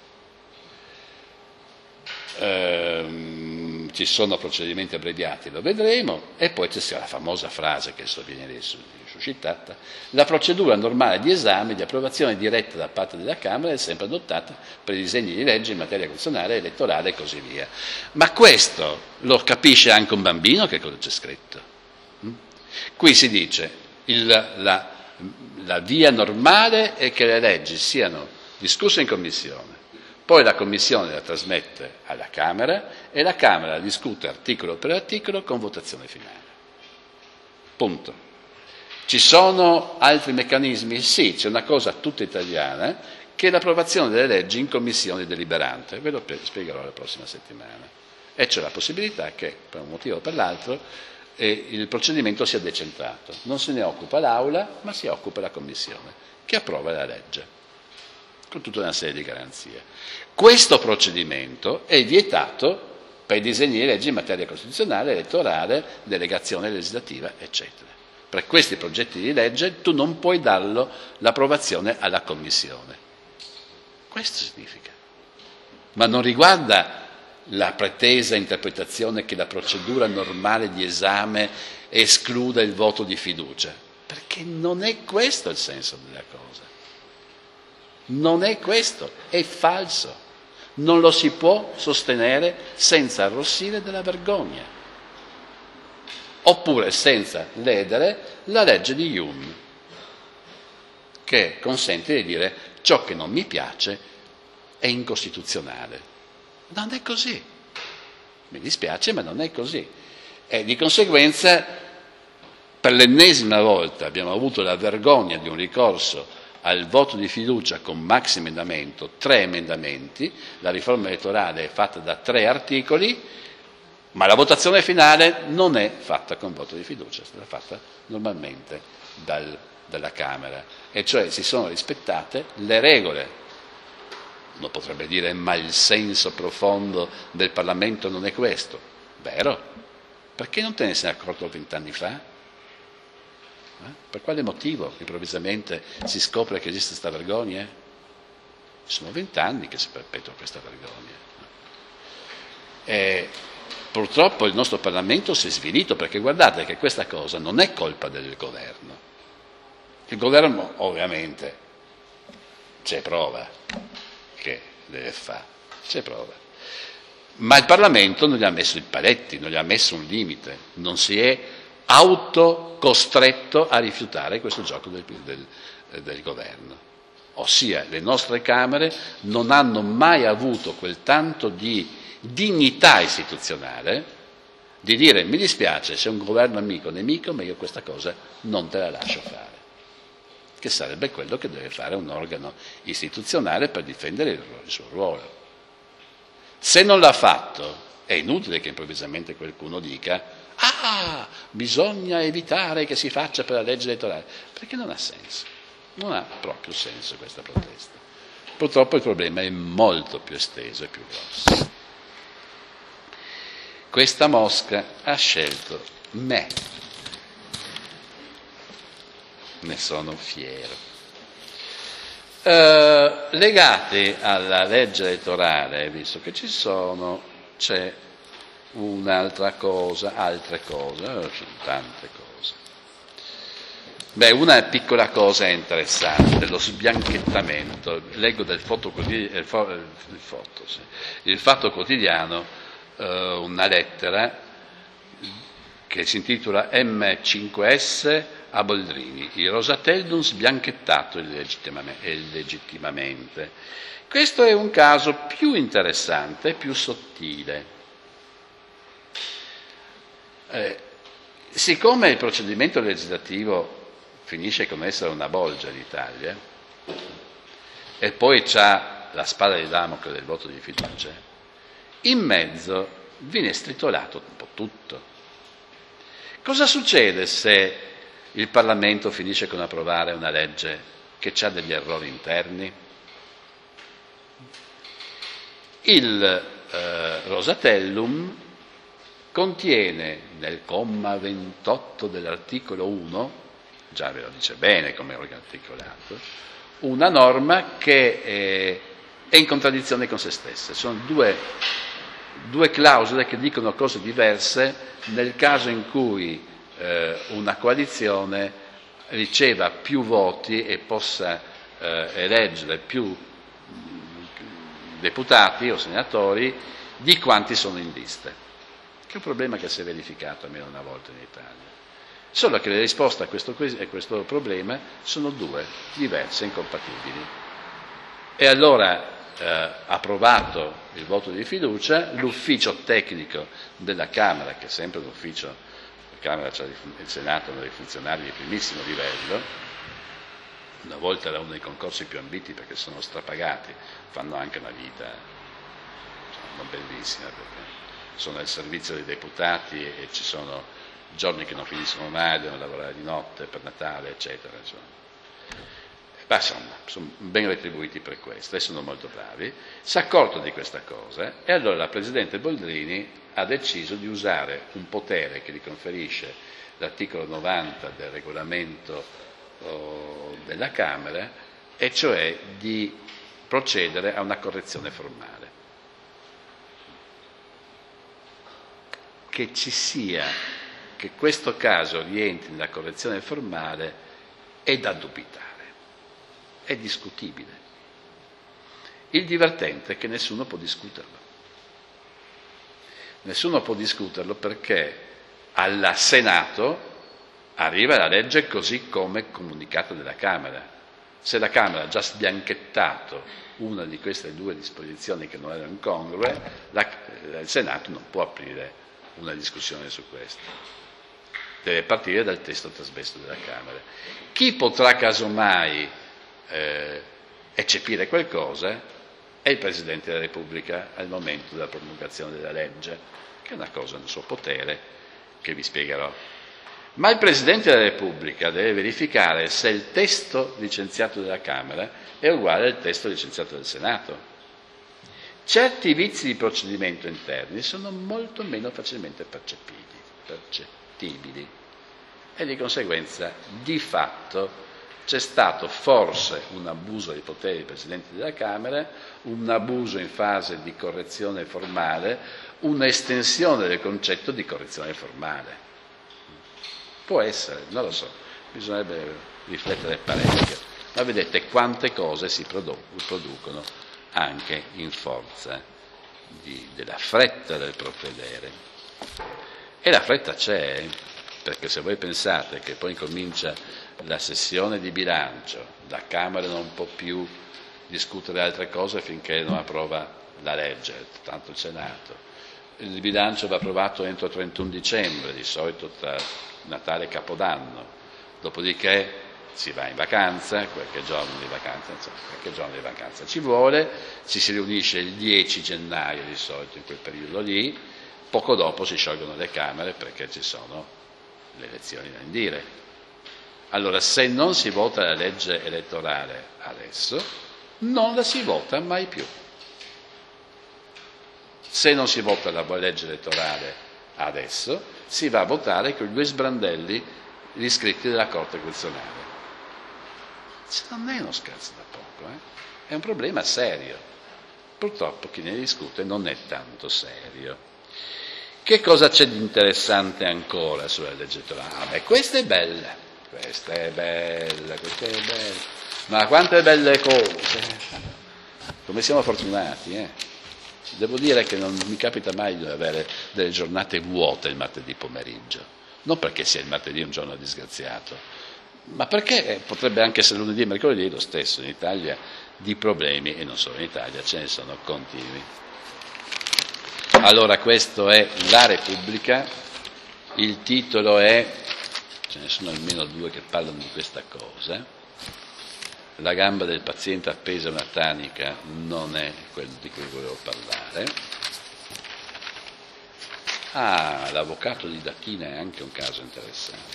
Ci sono procedimenti abbreviati, lo vedremo, e poi c'è la famosa frase che viene suscitata: la procedura normale di esame, di approvazione diretta da parte della Camera è sempre adottata per i disegni di legge in materia costituzionale, elettorale e così via. Ma questo lo capisce anche un bambino che cosa c'è scritto? Qui si dice la via normale è che le leggi siano discusse in commissione, poi la Commissione la trasmette alla Camera e la Camera la discute articolo per articolo con votazione finale. Punto. Ci sono altri meccanismi? Sì, c'è una cosa tutta italiana che è l'approvazione delle leggi in commissione deliberante. Ve lo spiegherò la prossima settimana. E c'è la possibilità che, per un motivo o per l'altro, il procedimento sia decentrato. Non se ne occupa l'Aula, ma si occupa la Commissione, che approva la legge, con tutta una serie di garanzie. Questo procedimento è vietato per i disegni di legge in materia costituzionale, elettorale, delegazione legislativa, eccetera. Per questi progetti di legge tu non puoi darlo l'approvazione alla Commissione. Questo significa. Ma non riguarda la pretesa interpretazione che la procedura normale di esame escluda il voto di fiducia, perché non è questo il senso della cosa. Non è questo, è falso. Non lo si può sostenere senza arrossire della vergogna, oppure senza ledere la legge di Hume, che consente di dire ciò che non mi piace è incostituzionale. Non è così. Mi dispiace, ma non è così. E di conseguenza, per l'ennesima volta abbiamo avuto la vergogna di un ricorso al voto di fiducia con maxi emendamento, 3 emendamenti, la riforma elettorale è fatta da 3 articoli, ma la votazione finale non è fatta con voto di fiducia, è stata fatta normalmente dalla Camera, e cioè si sono rispettate le regole. Uno potrebbe dire, ma il senso profondo del Parlamento non è questo. Vero? Perché non te ne sei accorto 20 anni fa? Per quale motivo improvvisamente si scopre che esiste questa vergogna? Sono 20 anni che si perpetua questa vergogna. E purtroppo il nostro Parlamento si è svilito, perché guardate che questa cosa non è colpa del governo. Il governo ovviamente c'è prova che deve fare, c'è prova. Ma il Parlamento non gli ha messo i paletti, non gli ha messo un limite, non si è autocostretto a rifiutare questo gioco del governo. Ossia, le nostre Camere non hanno mai avuto quel tanto di dignità istituzionale di dire mi dispiace se un governo amico o nemico, ma io questa cosa non te la lascio fare, che sarebbe quello che deve fare un organo istituzionale per difendere il suo ruolo. Se non l'ha fatto, è inutile che improvvisamente qualcuno dica bisogna evitare che si faccia per la legge elettorale, perché non ha senso, non ha proprio senso questa protesta. Purtroppo il problema è molto più esteso e più grosso. Questa mosca ha scelto me, ne sono fiero. Legati alla legge elettorale, visto che c'è un'altra cosa, altre cose, sono tante cose. Una piccola cosa è interessante, lo sbianchettamento. Leggo del Fatto Quotidiano una lettera che si intitola M5S a Boldrini, il Rosatellum sbianchettato illegittimamente. Questo è un caso più interessante, più sottile. Siccome il procedimento legislativo finisce con essere una bolgia in Italia e poi c'ha la spada di Damocle del voto di fiducia, in mezzo viene stritolato un po' tutto. Cosa succede se il Parlamento finisce con approvare una legge che ha degli errori interni? Il Rosatellum contiene nel comma 28 dell'articolo 1, già ve lo dice bene come è articolato, una norma che è in contraddizione con se stessa. Sono due clausole che dicono cose diverse nel caso in cui una coalizione riceva più voti e possa eleggere più deputati o senatori di quanti sono in liste, che è un problema che si è verificato almeno una volta in Italia. Solo che le risposte a questo problema sono due, diverse, incompatibili. E allora, approvato il voto di fiducia, l'ufficio tecnico della Camera, che è sempre l'ufficio, la Camera, cioè il Senato, hanno dei funzionari di primissimo livello, una volta era uno dei concorsi più ambiti perché sono strapagati, fanno anche una vita non bellissima, perché sono al servizio dei deputati e ci sono giorni che non finiscono mai, devono lavorare di notte per Natale, eccetera. Insomma. Ma insomma, sono ben retribuiti per questo e sono molto bravi, si è accorto di questa cosa e allora la Presidente Boldrini ha deciso di usare un potere che gli conferisce l'articolo 90 del regolamento della Camera, e cioè di procedere a una correzione formale. Che questo caso rientri nella correzione formale è da dubitare. È discutibile. Il divertente è che nessuno può discuterlo. Nessuno può discuterlo perché al Senato arriva la legge così come comunicata dalla Camera. Se la Camera ha già sbianchettato una di queste due disposizioni che non erano congrue, il Senato non può aprire una discussione su questo. Deve partire dal testo trasmesso dalla Camera. Chi potrà casomai eccepire qualcosa è il Presidente della Repubblica al momento della promulgazione della legge, che è una cosa nel suo potere che vi spiegherò. Ma il Presidente della Repubblica deve verificare se il testo licenziato dalla Camera è uguale al testo licenziato dal Senato. Certi vizi di procedimento interni sono molto meno facilmente percettibili e di conseguenza di fatto c'è stato forse un abuso dei poteri del Presidente della Camera, un abuso in fase di correzione formale, un'estensione del concetto di correzione formale. Può essere, non lo so, bisognerebbe riflettere parecchio, ma vedete quante cose si producono anche in forza della fretta del procedere. E la fretta c'è, perché se voi pensate che poi comincia la sessione di bilancio, la Camera non può più discutere altre cose finché non approva la legge, tanto il Senato. Il bilancio va approvato entro 31 dicembre, di solito tra Natale e Capodanno, dopodiché si va in vacanza, qualche giorno di vacanza ci vuole, ci si riunisce il 10 gennaio di solito in quel periodo lì, poco dopo si sciolgono le Camere perché ci sono le elezioni da indire. Allora, se non si vota la legge elettorale adesso, non la si vota mai più. Se non si vota la legge elettorale adesso, si va a votare con i due sbrandelli riscritti della Corte Costituzionale. Non è uno scherzo da poco, è un problema serio. Purtroppo chi ne discute non è tanto serio. Che cosa c'è di interessante ancora sulla legge elettorale? Questa è bella. Questa è bella, ma quante belle cose, come siamo fortunati, Devo dire che non mi capita mai di avere delle giornate vuote il martedì pomeriggio, non perché sia il martedì un giorno disgraziato, ma perché potrebbe anche essere lunedì e mercoledì lo stesso. In Italia di problemi, e non solo in Italia, ce ne sono continui. Allora, questo è La Repubblica, il titolo è, ce ne sono almeno due che parlano di questa cosa, la gamba del paziente appesa a una tanica non è quello di cui volevo parlare. L'avvocato di Datina è anche un caso interessante.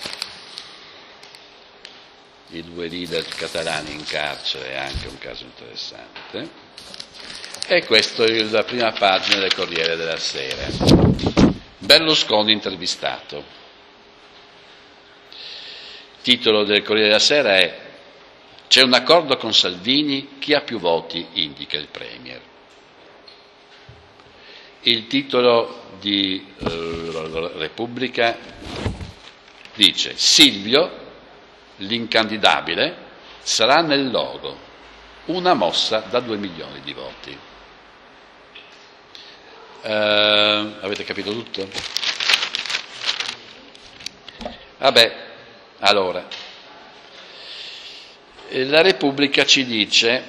I due leader catalani in carcere è anche un caso interessante. E questa è la prima pagina del Corriere della Sera. Berlusconi intervistato. Il titolo del Corriere della Sera è "C'è un accordo con Salvini, chi ha più voti indica il Premier". Il titolo di Repubblica dice "Silvio, l'incandidabile, sarà nel logo, una mossa da 2 milioni di voti". Avete capito tutto? Vabbè. Allora, la Repubblica ci dice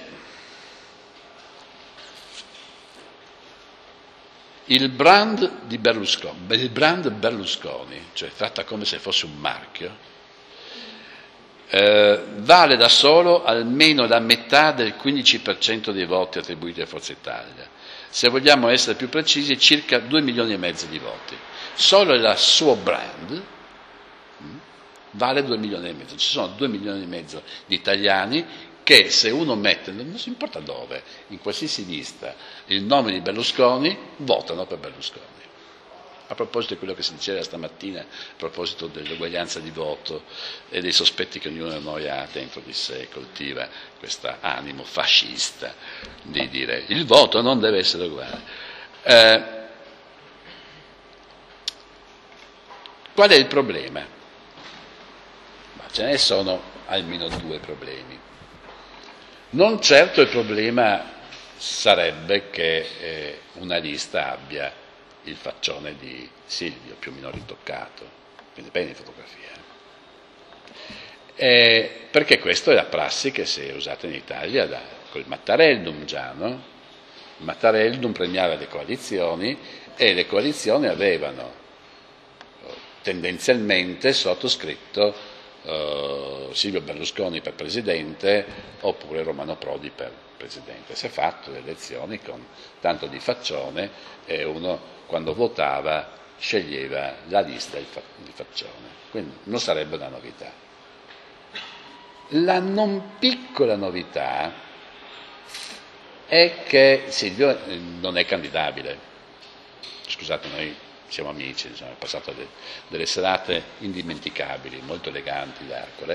il brand Berlusconi, cioè tratta come se fosse un marchio, vale da solo almeno la metà del 15% dei voti attribuiti a Forza Italia. Se vogliamo essere più precisi, circa 2 milioni e mezzo di voti. Solo il suo brand vale 2 milioni e mezzo. Ci sono 2 milioni e mezzo di italiani che se uno mette, non si importa dove, in qualsiasi lista, il nome di Berlusconi, votano per Berlusconi. A proposito di quello che si diceva stamattina, a proposito dell'uguaglianza di voto e dei sospetti che ognuno di noi ha dentro di sé, coltiva questo animo fascista di dire il voto non deve essere uguale. Qual è il problema? Ma ce ne sono almeno 2 problemi. Non certo il problema sarebbe che una lista abbia il faccione di Silvio, più o meno ritoccato, quindi bene in fotografia. Perché questa è la prassi che si è usata in Italia col Mattarellum già, no? Il Mattarellum premiava le coalizioni e le coalizioni avevano tendenzialmente sottoscritto Silvio Berlusconi per presidente oppure Romano Prodi per presidente. Si è fatto le elezioni con tanto di faccione e uno quando votava sceglieva la lista di faccione, quindi non sarebbe una novità. La non piccola novità è che Silvio non è candidabile. Scusate, noi siamo amici, abbiamo passato delle serate indimenticabili, molto eleganti d'Arcore.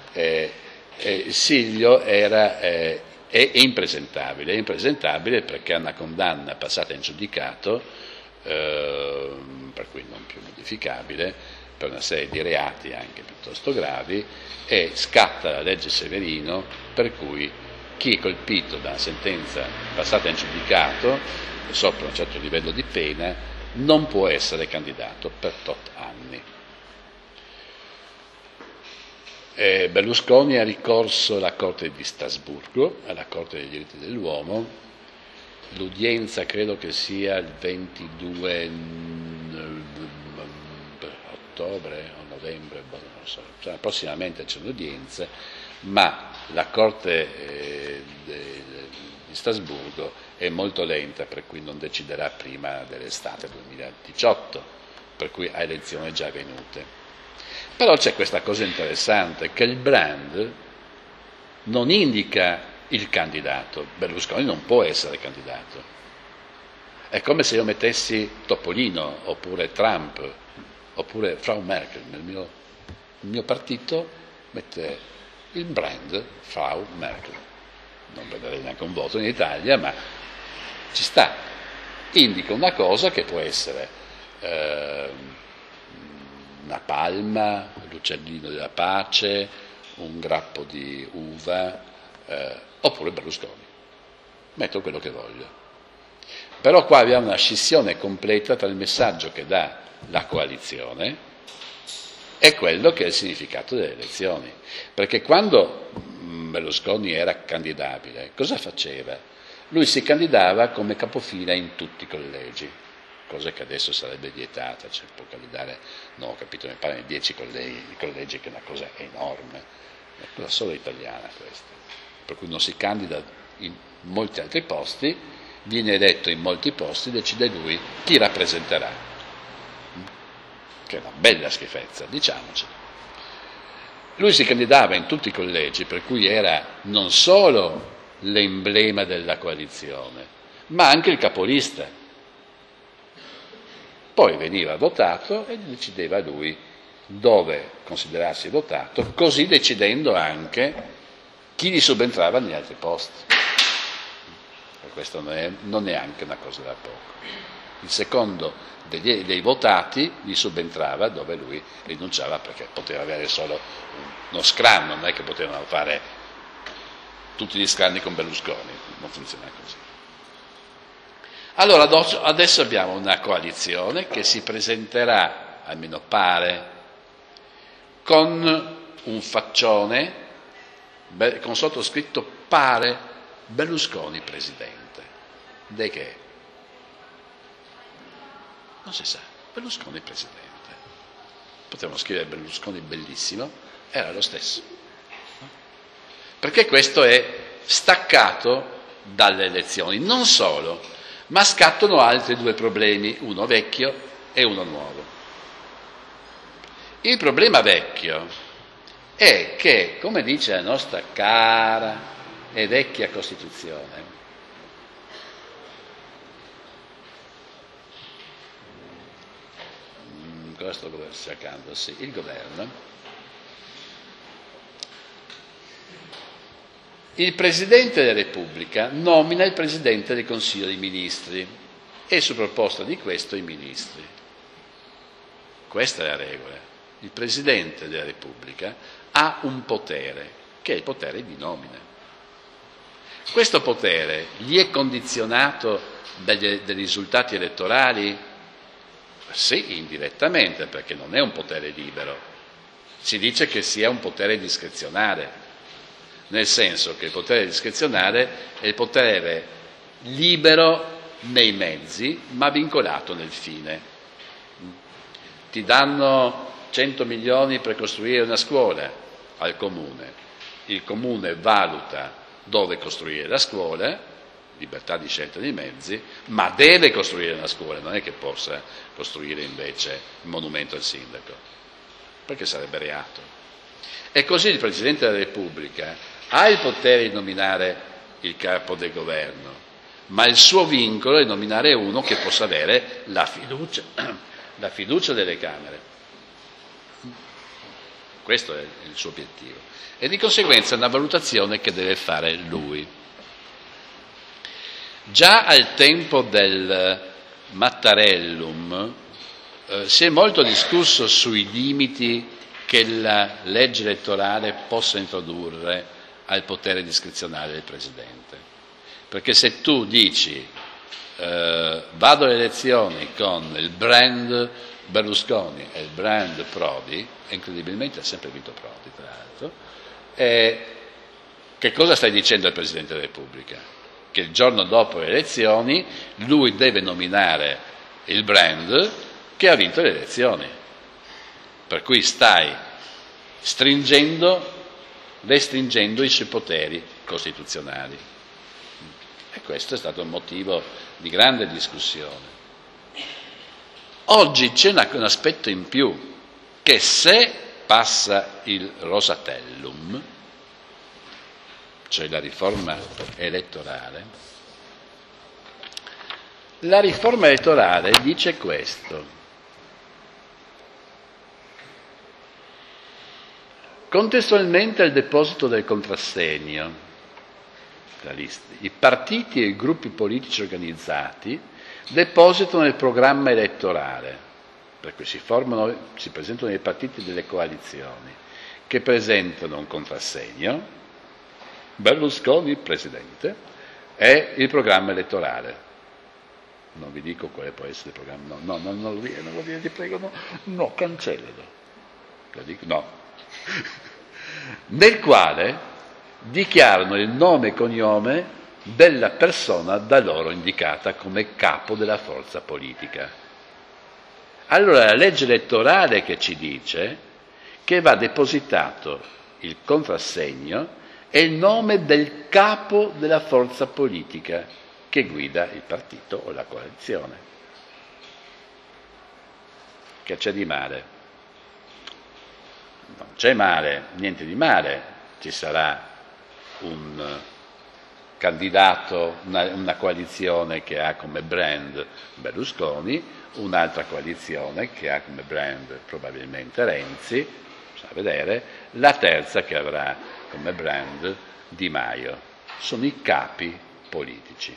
Silvio è impresentabile perché ha una condanna passata in giudicato, per cui non più modificabile, per una serie di reati anche piuttosto gravi, e scatta la legge Severino per cui chi è colpito da una sentenza passata in giudicato sopra un certo livello di pena non può essere candidato per tot anni. Berlusconi ha ricorso alla Corte di Strasburgo, alla Corte dei diritti dell'uomo. L'udienza credo che sia il 22 ottobre o novembre, non lo so, cioè, prossimamente c'è un'udienza, ma la Corte di Strasburgo è molto lenta, per cui non deciderà prima dell'estate 2018, per cui ha elezioni già avvenute. Però c'è questa cosa interessante, che il brand non indica il candidato. Berlusconi non può essere candidato. È come se io mettessi Topolino, oppure Trump, oppure Frau Merkel. Il mio partito mette il brand Frau Merkel. Non prenderei neanche un voto in Italia, ma ci sta. Indica una cosa che può essere una palma, l'uccellino della pace, un grappo di uva, oppure Berlusconi. Metto quello che voglio. Però qua abbiamo una scissione completa tra il messaggio che dà la coalizione e quello che è il significato delle elezioni. Perché quando Berlusconi era candidabile, cosa faceva? Lui si candidava come capofila in tutti i collegi, cosa che adesso sarebbe vietata, cioè può candidare, non ho capito, mi pare 10 collegi, che è una cosa enorme, è una cosa solo italiana questa, per cui non si candida in molti altri posti, viene eletto in molti posti, decide lui chi rappresenterà, che è una bella schifezza, diciamoci. Lui si candidava in tutti i collegi, per cui era non solo l'emblema della coalizione, ma anche il capolista. Poi veniva votato e decideva lui dove considerarsi votato, così decidendo anche chi gli subentrava negli altri posti. E questo non è anche una cosa da poco. Il secondo dei votati gli subentrava dove lui rinunciava, perché poteva avere solo uno scranno, non è che potevano fare tutti gli scranni con Berlusconi, non funziona così. Allora adesso abbiamo una coalizione che si presenterà, almeno pare, con un faccione con sottoscritto pare Berlusconi presidente. De che? Non si sa. Berlusconi presidente. Potevano scrivere Berlusconi bellissimo, era lo stesso. Perché questo è staccato dalle elezioni. Non solo, ma scattano altri 2 problemi, uno vecchio e uno nuovo. Il problema vecchio è che, come dice la nostra cara e vecchia Costituzione, cosa sto cercando? Sì, il governo, il Presidente della Repubblica nomina il Presidente del Consiglio dei Ministri e su proposta di questo i ministri. Questa è la regola. Il Presidente della Repubblica ha un potere, che è il potere di nomina. Questo potere gli è condizionato dai risultati elettorali? Sì, indirettamente, perché non è un potere libero. Si dice che sia un potere discrezionale, nel senso che il potere discrezionale è il potere libero nei mezzi, ma vincolato nel fine. Ti danno 100 milioni per costruire una scuola al comune. Il comune valuta dove costruire la scuola, libertà di scelta dei mezzi, ma deve costruire una scuola, non è che possa costruire invece il monumento al sindaco, perché sarebbe reato. E così il Presidente della Repubblica ha il potere di nominare il capo del governo, ma il suo vincolo è nominare uno che possa avere la fiducia delle Camere. Questo è il suo obiettivo. E di conseguenza è una valutazione che deve fare lui. Già al tempo del Mattarellum si è molto discusso sui limiti che la legge elettorale possa introdurre al potere discrezionale del Presidente. Perché se tu dici vado alle elezioni con il brand Berlusconi e il brand Prodi, e incredibilmente ha sempre vinto Prodi tra l'altro, che cosa stai dicendo al Presidente della Repubblica? Che il giorno dopo le elezioni lui deve nominare il brand che ha vinto le elezioni, per cui stai restringendo i suoi poteri costituzionali. E questo è stato un motivo di grande discussione. Oggi c'è un aspetto in più, che se passa il Rosatellum, cioè la riforma elettorale, la riforma elettorale dice questo: contestualmente al deposito del contrassegno, i partiti e i gruppi politici organizzati depositano il programma elettorale, per cui si presentano i partiti delle coalizioni che presentano un contrassegno, Berlusconi Presidente, e il programma elettorale. Non vi dico quale può essere il programma, non lo dire, ti prego, no, cancellalo. Lo dico, no. Nel quale dichiarano il nome e cognome della persona da loro indicata come capo della forza politica. Allora la legge elettorale che ci dice che va depositato il contrassegno e il nome del capo della forza politica che guida il partito o la coalizione. Che c'è di male? Non c'è male, niente di male, ci sarà un candidato, una coalizione che ha come brand Berlusconi, un'altra coalizione che ha come brand probabilmente Renzi, bisogna vedere, la terza che avrà come brand Di Maio. Sono i capi politici.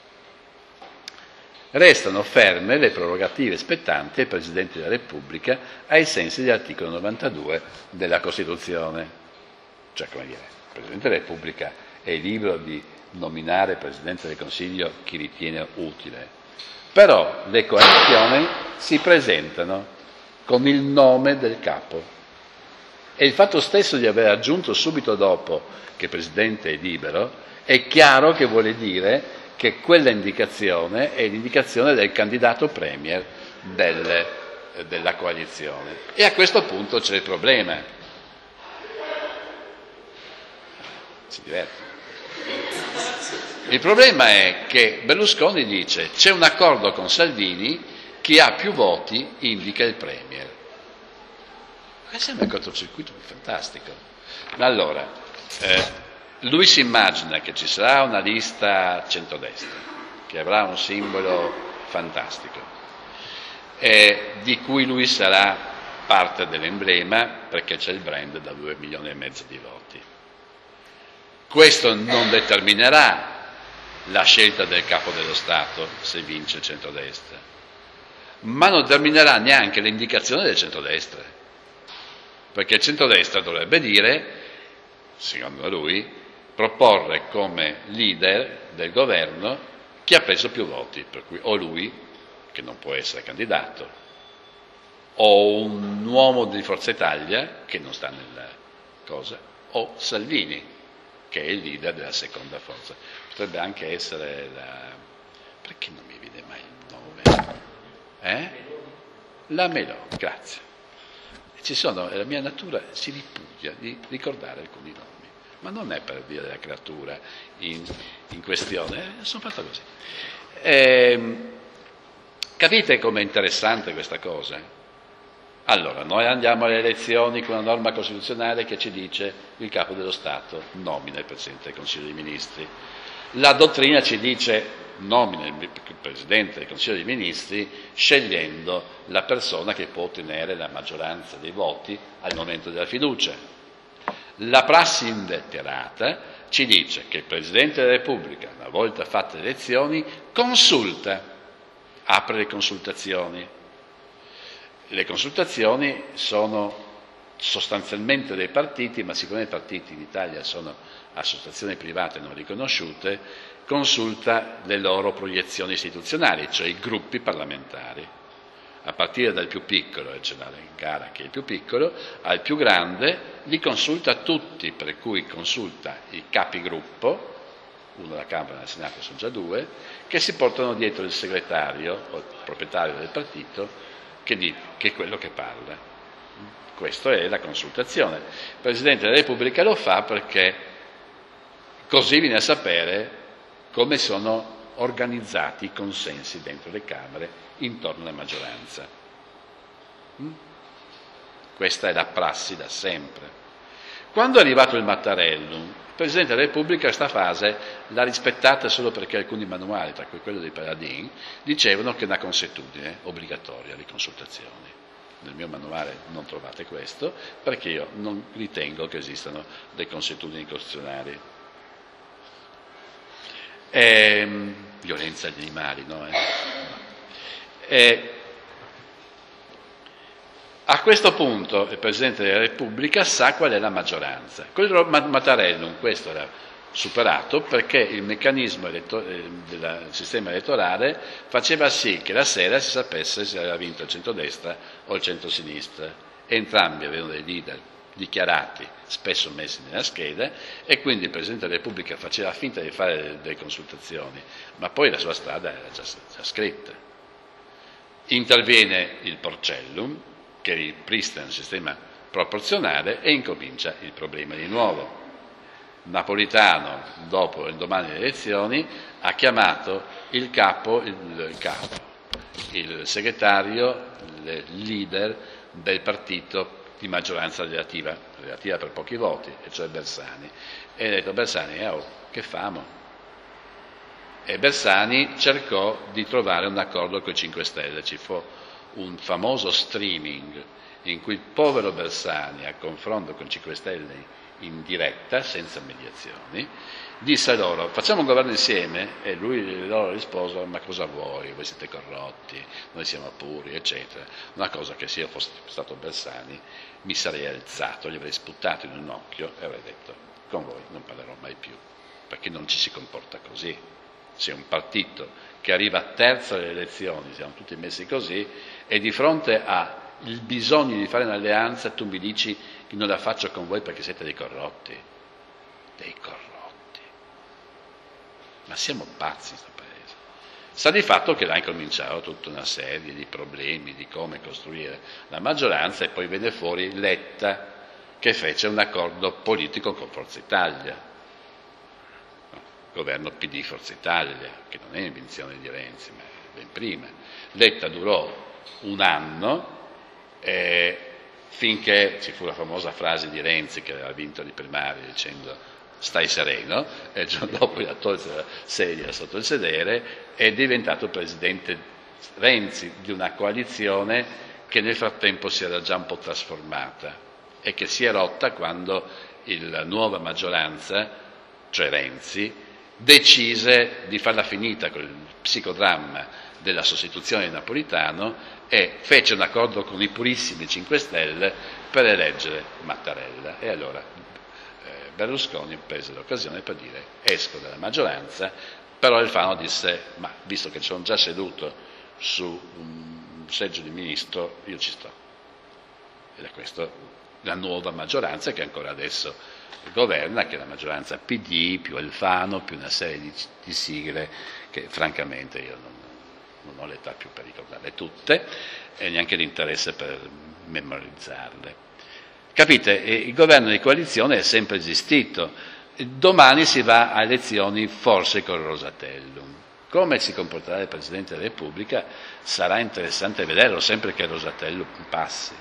Restano ferme le prerogative spettanti ai Presidenti della Repubblica ai sensi dell'articolo 92 della Costituzione. Cioè, come dire, il Presidente della Repubblica è libero di nominare Presidente del Consiglio chi ritiene utile, però le coalizioni si presentano con il nome del capo. E il fatto stesso di aver aggiunto subito dopo che il Presidente è libero è chiaro che vuole dire che quella indicazione è l'indicazione del candidato premier della coalizione. E a questo punto c'è il problema. Si diverte. Il problema è che Berlusconi dice c'è un accordo con Salvini, chi ha più voti indica il premier. sembra un cortocircuito fantastico. Ma allora, lui si immagina che ci sarà una lista centrodestra, che avrà un simbolo fantastico, di cui lui sarà parte dell'emblema perché c'è il brand da 2,5 milioni di voti. Questo non determinerà la scelta del capo dello Stato se vince il centrodestra, ma non determinerà neanche l'indicazione del centrodestra, perché il centrodestra dovrebbe dire, secondo lui, proporre come leader del governo chi ha preso più voti, per cui o lui, che non può essere candidato, o un uomo di Forza Italia, che non sta nella cosa, o Salvini, che è il leader della seconda forza. Potrebbe anche essere perché non mi viene mai il nome? La Meloni, grazie. La mia natura si ripugna di ricordare alcuni nomi, ma non è per dire la creatura in questione, sono fatto così. Capite com'è interessante questa cosa? Allora, noi andiamo alle elezioni con una norma costituzionale che ci dice il capo dello Stato nomina il Presidente del Consiglio dei Ministri. La dottrina ci dice nomina il Presidente del Consiglio dei Ministri scegliendo la persona che può ottenere la maggioranza dei voti al momento della fiducia. La prassi inveterata ci dice che il Presidente della Repubblica, una volta fatte le elezioni, apre le consultazioni. Le consultazioni sono sostanzialmente dei partiti, ma siccome i partiti in Italia sono associazioni private non riconosciute, consulta le loro proiezioni istituzionali, cioè i gruppi parlamentari, a partire dal più piccolo, e ce l'ha in gara che è il più piccolo, al più grande, li consulta tutti, per cui consulta i capigruppo, uno alla Camera e al Senato sono già 2, che si portano dietro il segretario o il proprietario del partito, che è quello che parla. Questa è la consultazione. Il Presidente della Repubblica lo fa perché così viene a sapere come sono organizzati i consensi dentro le Camere intorno alla maggioranza. Questa è la prassi da sempre. Quando è arrivato il Mattarellum, il Presidente della Repubblica questa fase l'ha rispettata solo perché alcuni manuali, tra cui quello dei Paladin, dicevano che è una consuetudine obbligatoria le consultazioni. Nel mio manuale non trovate questo, perché io non ritengo che esistano delle consuetudini costituzionali. Violenza agli animali, no? A questo punto il Presidente della Repubblica sa qual è la maggioranza. Con il Mattarellum questo era superato perché il meccanismo del sistema elettorale faceva sì che la sera si sapesse se aveva vinto il centrodestra o il centrosinistra. Entrambi avevano dei leader dichiarati, spesso messi nella scheda, e quindi il Presidente della Repubblica faceva finta di fare delle consultazioni, ma poi la sua strada era già scritta. Interviene il Porcellum, che ripristina il sistema proporzionale e incomincia il problema di nuovo. Napolitano, dopo il domani delle elezioni, ha chiamato il segretario, il leader del partito di maggioranza relativa per pochi voti, e cioè Bersani. E ha detto: Bersani, che famo? E Bersani cercò di trovare un accordo con i 5 Stelle, ci fu un famoso streaming in cui il povero Bersani, a confronto con 5 Stelle in diretta, senza mediazioni, disse loro: facciamo un governo insieme, e loro risposero: ma cosa vuoi, voi siete corrotti, noi siamo puri, eccetera. Una cosa che se io fossi stato Bersani mi sarei alzato, gli avrei sputato in un occhio e avrei detto: con voi non parlerò mai più, perché non ci si comporta così. Se un partito che arriva terzo alle elezioni, siamo tutti messi così, e di fronte al bisogno di fare un'alleanza tu mi dici che non la faccio con voi perché siete dei corrotti. Dei corrotti. Ma siamo pazzi in questo paese. Sta di fatto che là incominciarono tutta una serie di problemi di come costruire la maggioranza, e poi venne fuori Letta che fece un accordo politico con Forza Italia. Governo PD Forza Italia, che non è invenzione di Renzi, ma ben prima. Letta durò un anno, finché ci fu la famosa frase di Renzi che aveva vinto le primarie dicendo stai sereno, e il giorno dopo gli ha tolto la sedia sotto il sedere, è diventato presidente Renzi di una coalizione che nel frattempo si era già un po' trasformata e che si è rotta quando la nuova maggioranza, cioè Renzi, decise di farla finita con il psicodramma della sostituzione di Napolitano e fece un accordo con i purissimi 5 Stelle per eleggere Mattarella. E allora Berlusconi prese l'occasione per dire esco dalla maggioranza, però Alfano disse ma visto che sono già seduto su un seggio di ministro io ci sto. Ed è questa la nuova maggioranza che ancora adesso governa, che è la maggioranza PD più Alfano più una serie di sigle che francamente io non ho l'età più per ricordarle tutte e neanche l'interesse per memorizzarle. Capite? Il governo di coalizione è sempre esistito. Domani si va a elezioni forse col Rosatellum. Come si comporterà il Presidente della Repubblica sarà interessante vederlo sempre che il Rosatellum passi.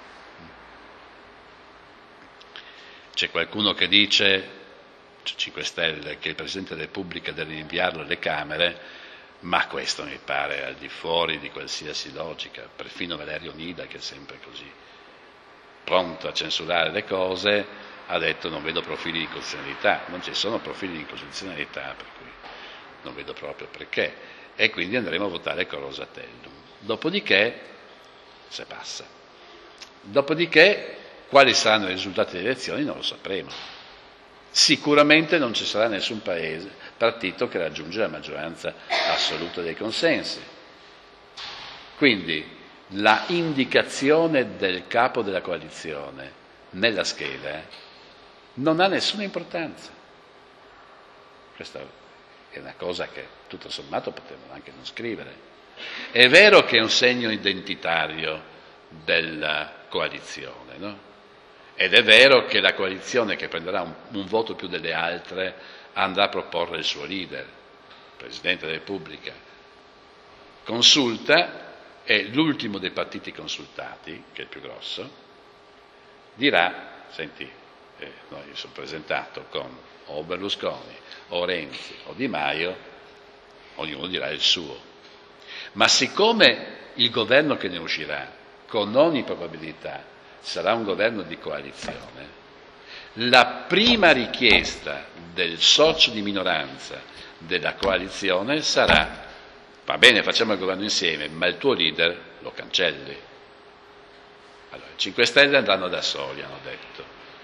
C'è qualcuno che dice, 5 Stelle, che il Presidente della Repubblica deve inviarlo alle Camere, ma questo mi pare al di fuori di qualsiasi logica. Perfino Valerio Nida, che è sempre così pronto a censurare le cose, ha detto non vedo profili di incostituzionalità. Non ci sono profili di incostituzionalità, per cui non vedo proprio perché. E quindi andremo a votare con Rosatellum. Dopodiché, se passa. Dopodiché, quali saranno i risultati delle elezioni non lo sapremo. Sicuramente non ci sarà nessun partito che raggiunge la maggioranza assoluta dei consensi. Quindi la indicazione del capo della coalizione nella scheda non ha nessuna importanza. Questa è una cosa che tutto sommato potevano anche non scrivere. È vero che è un segno identitario della coalizione, no? Ed è vero che la coalizione che prenderà un voto più delle altre andrà a proporre il suo leader, il Presidente della Repubblica. Consulta e l'ultimo dei partiti consultati, che è il più grosso, dirà, senti, no, io sono presentato con o Berlusconi, o Renzi, o Di Maio, ognuno dirà il suo. Ma siccome il governo che ne uscirà, con ogni probabilità, sarà un governo di coalizione, la prima richiesta del socio di minoranza della coalizione sarà va bene, facciamo il governo insieme, ma il tuo leader lo cancelli. Allora, i 5 Stelle andranno da soli, hanno detto.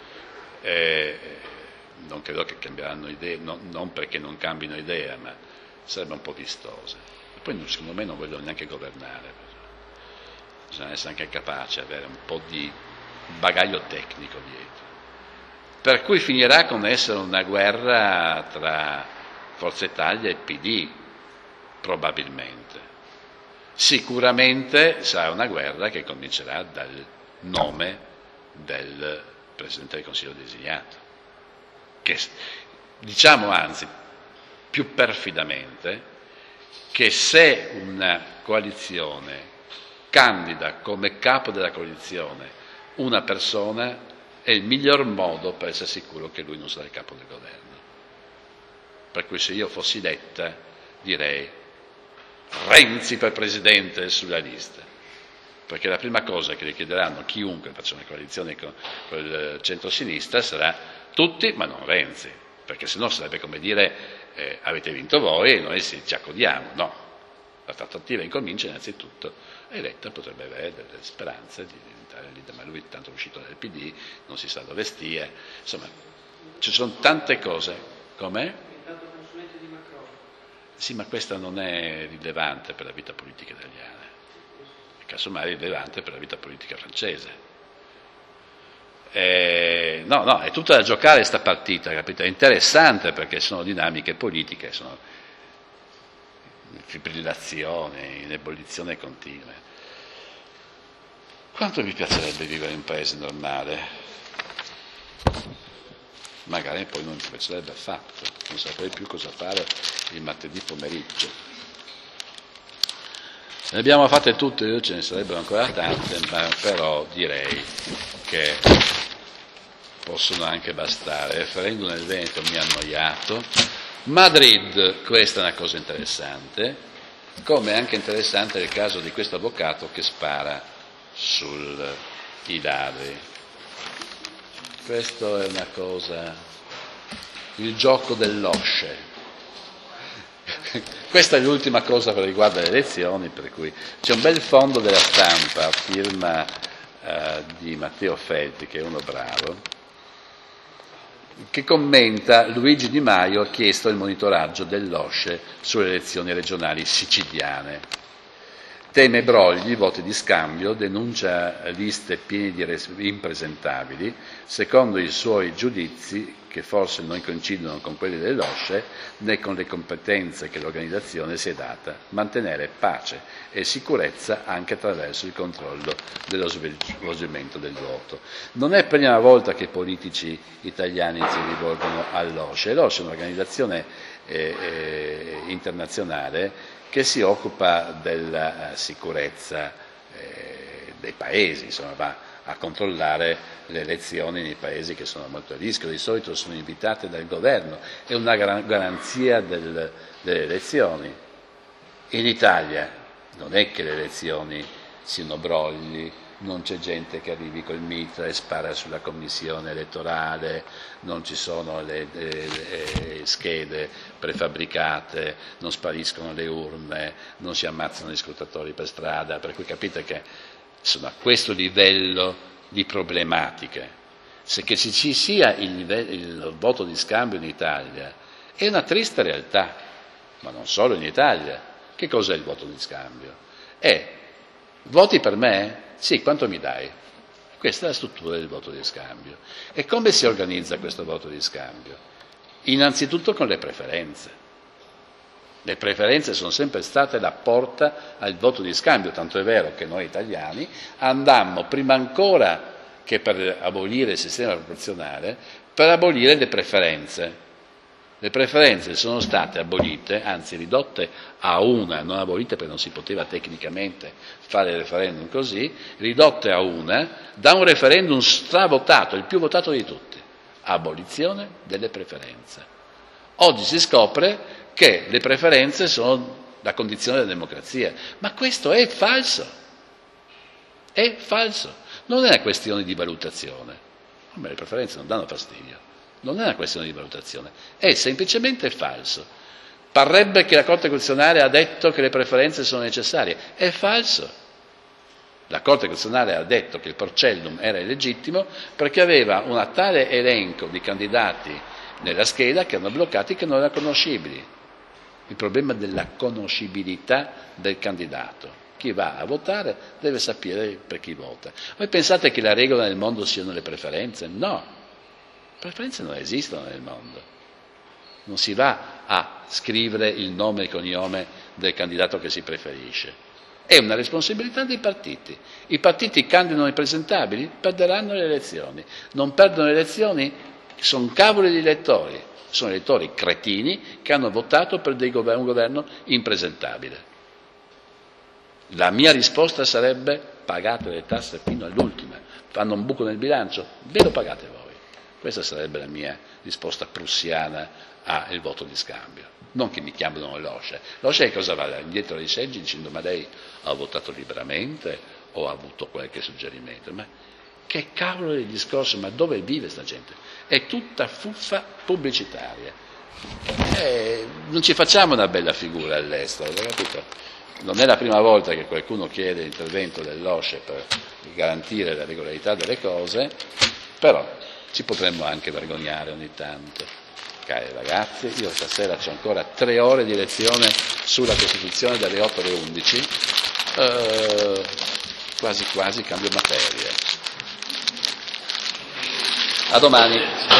Non credo che cambieranno idea, non perché non cambino idea, ma sarebbe un po' vistosa. E poi secondo me non vogliono neanche governare. Bisogna essere anche capaci, avere un po' di bagaglio tecnico dietro. Per cui finirà con essere una guerra tra Forza Italia e PD, probabilmente. Sicuramente sarà una guerra che comincerà dal nome del Presidente del Consiglio designato, che diciamo anzi più perfidamente che se una coalizione candida come capo della coalizione una persona è il miglior modo per essere sicuro che lui non sarà il capo del governo. Per cui se io fossi Letta direi Renzi per presidente sulla lista, perché la prima cosa che le chiederanno chiunque faccia una coalizione con il centro-sinistra sarà tutti ma non Renzi, perché sennò sarebbe come dire avete vinto voi e noi ci accodiamo. No, la trattativa incomincia innanzitutto e Letta potrebbe avere delle speranze di diventare leader, ma lui tanto è uscito dal PD, non si sa dove stia, insomma ci sono tante cose. Com'è? Sì, ma questa non è rilevante per la vita politica italiana, casomai è rilevante per la vita politica francese. No, è tutta da giocare sta partita, capite? È interessante perché sono dinamiche politiche, sono fibrillazione, in ebollizione continue. Quanto mi piacerebbe vivere in un paese normale? Magari poi non mi piacerebbe affatto, non saprei più cosa fare il martedì pomeriggio. Le abbiamo fatte tutte, io ce ne sarebbero ancora tante, ma però direi che possono anche bastare. Il referendum nel Veneto mi ha annoiato. Madrid, questa è una cosa interessante, come è anche interessante il caso di questo avvocato che spara sui ladri. Questo è una cosa, il gioco dell'osce. Questa è l'ultima cosa che riguarda le elezioni, per cui c'è un bel fondo della Stampa, firma di Matteo Feltri, che è uno bravo, che commenta: Luigi Di Maio ha chiesto il monitoraggio dell'OSCE sulle elezioni regionali siciliane. Teme brogli, voti di scambio, denuncia liste piene di impresentabili, secondo i suoi giudizi, che forse non coincidono con quelli dell'OSCE, né con le competenze che l'organizzazione si è data, mantenere pace e sicurezza anche attraverso il controllo dello svolgimento del voto. Non è la prima volta che i politici italiani si rivolgono all'OSCE. L'OSCE è un'organizzazione internazionale che si occupa della sicurezza dei paesi, insomma, va a controllare le elezioni nei paesi che sono molto a rischio. Di solito sono invitate dal governo, è una garanzia delle elezioni. In Italia non è che le elezioni siano brogli, non c'è gente che arrivi col mitra e spara sulla commissione elettorale, non ci sono le schede prefabbricate, non spariscono le urne, non si ammazzano gli scrutatori per strada, per cui capite che sono a questo livello di problematiche. Se che ci sia il voto di scambio in Italia è una triste realtà, ma non solo in Italia. Che cos'è il voto di scambio? Voti per me? Sì, quanto mi dai? Questa è la struttura del voto di scambio. E come si organizza questo voto di scambio? Innanzitutto con le preferenze. Le preferenze sono sempre state la porta al voto di scambio, tanto è vero che noi italiani andammo, prima ancora che per abolire il sistema proporzionale, per abolire le preferenze. Le preferenze sono state abolite, anzi ridotte a una, non abolite perché non si poteva tecnicamente fare il referendum così, ridotte a una da un referendum stravotato, il più votato di tutti, abolizione delle preferenze. Oggi si scopre che le preferenze sono la condizione della democrazia, ma questo è falso, non è una questione di valutazione, le preferenze non danno fastidio. Non è una questione di valutazione, è semplicemente falso. Parrebbe che la Corte Costituzionale ha detto che le preferenze sono necessarie, è falso. La Corte Costituzionale ha detto che il Porcellum era illegittimo perché aveva un tale elenco di candidati nella scheda che erano bloccati, che non erano conoscibili. Il problema della conoscibilità del candidato. Chi va a votare deve sapere per chi vota. Voi pensate che la regola nel mondo siano le preferenze? No. Le preferenze non esistono nel mondo, non si va a scrivere il nome e il cognome del candidato che si preferisce, è una responsabilità dei partiti. I partiti candidano i presentabili, perderanno le elezioni, non perdono le elezioni, sono cavoli di elettori, sono elettori cretini che hanno votato per un governo impresentabile. La mia risposta sarebbe: pagate le tasse fino all'ultima, fanno un buco nel bilancio, ve lo pagate voi. Questa sarebbe la mia risposta prussiana al voto di scambio. Non che mi chiamano l'OSCE. L'OSCE cosa va indietro dai seggi dicendo: ma lei ha votato liberamente o ha avuto qualche suggerimento? Ma che cavolo di discorso, ma dove vive sta gente? È tutta fuffa pubblicitaria. Non ci facciamo una bella figura all'estero, capito? Non è la prima volta che qualcuno chiede l'intervento dell'OSCE per garantire la regolarità delle cose, però ci potremmo anche vergognare ogni tanto. Cari ragazzi, io stasera c'ho ancora 3 ore di lezione sulla Costituzione dalle 8 alle 11, quasi quasi cambio materia. A domani.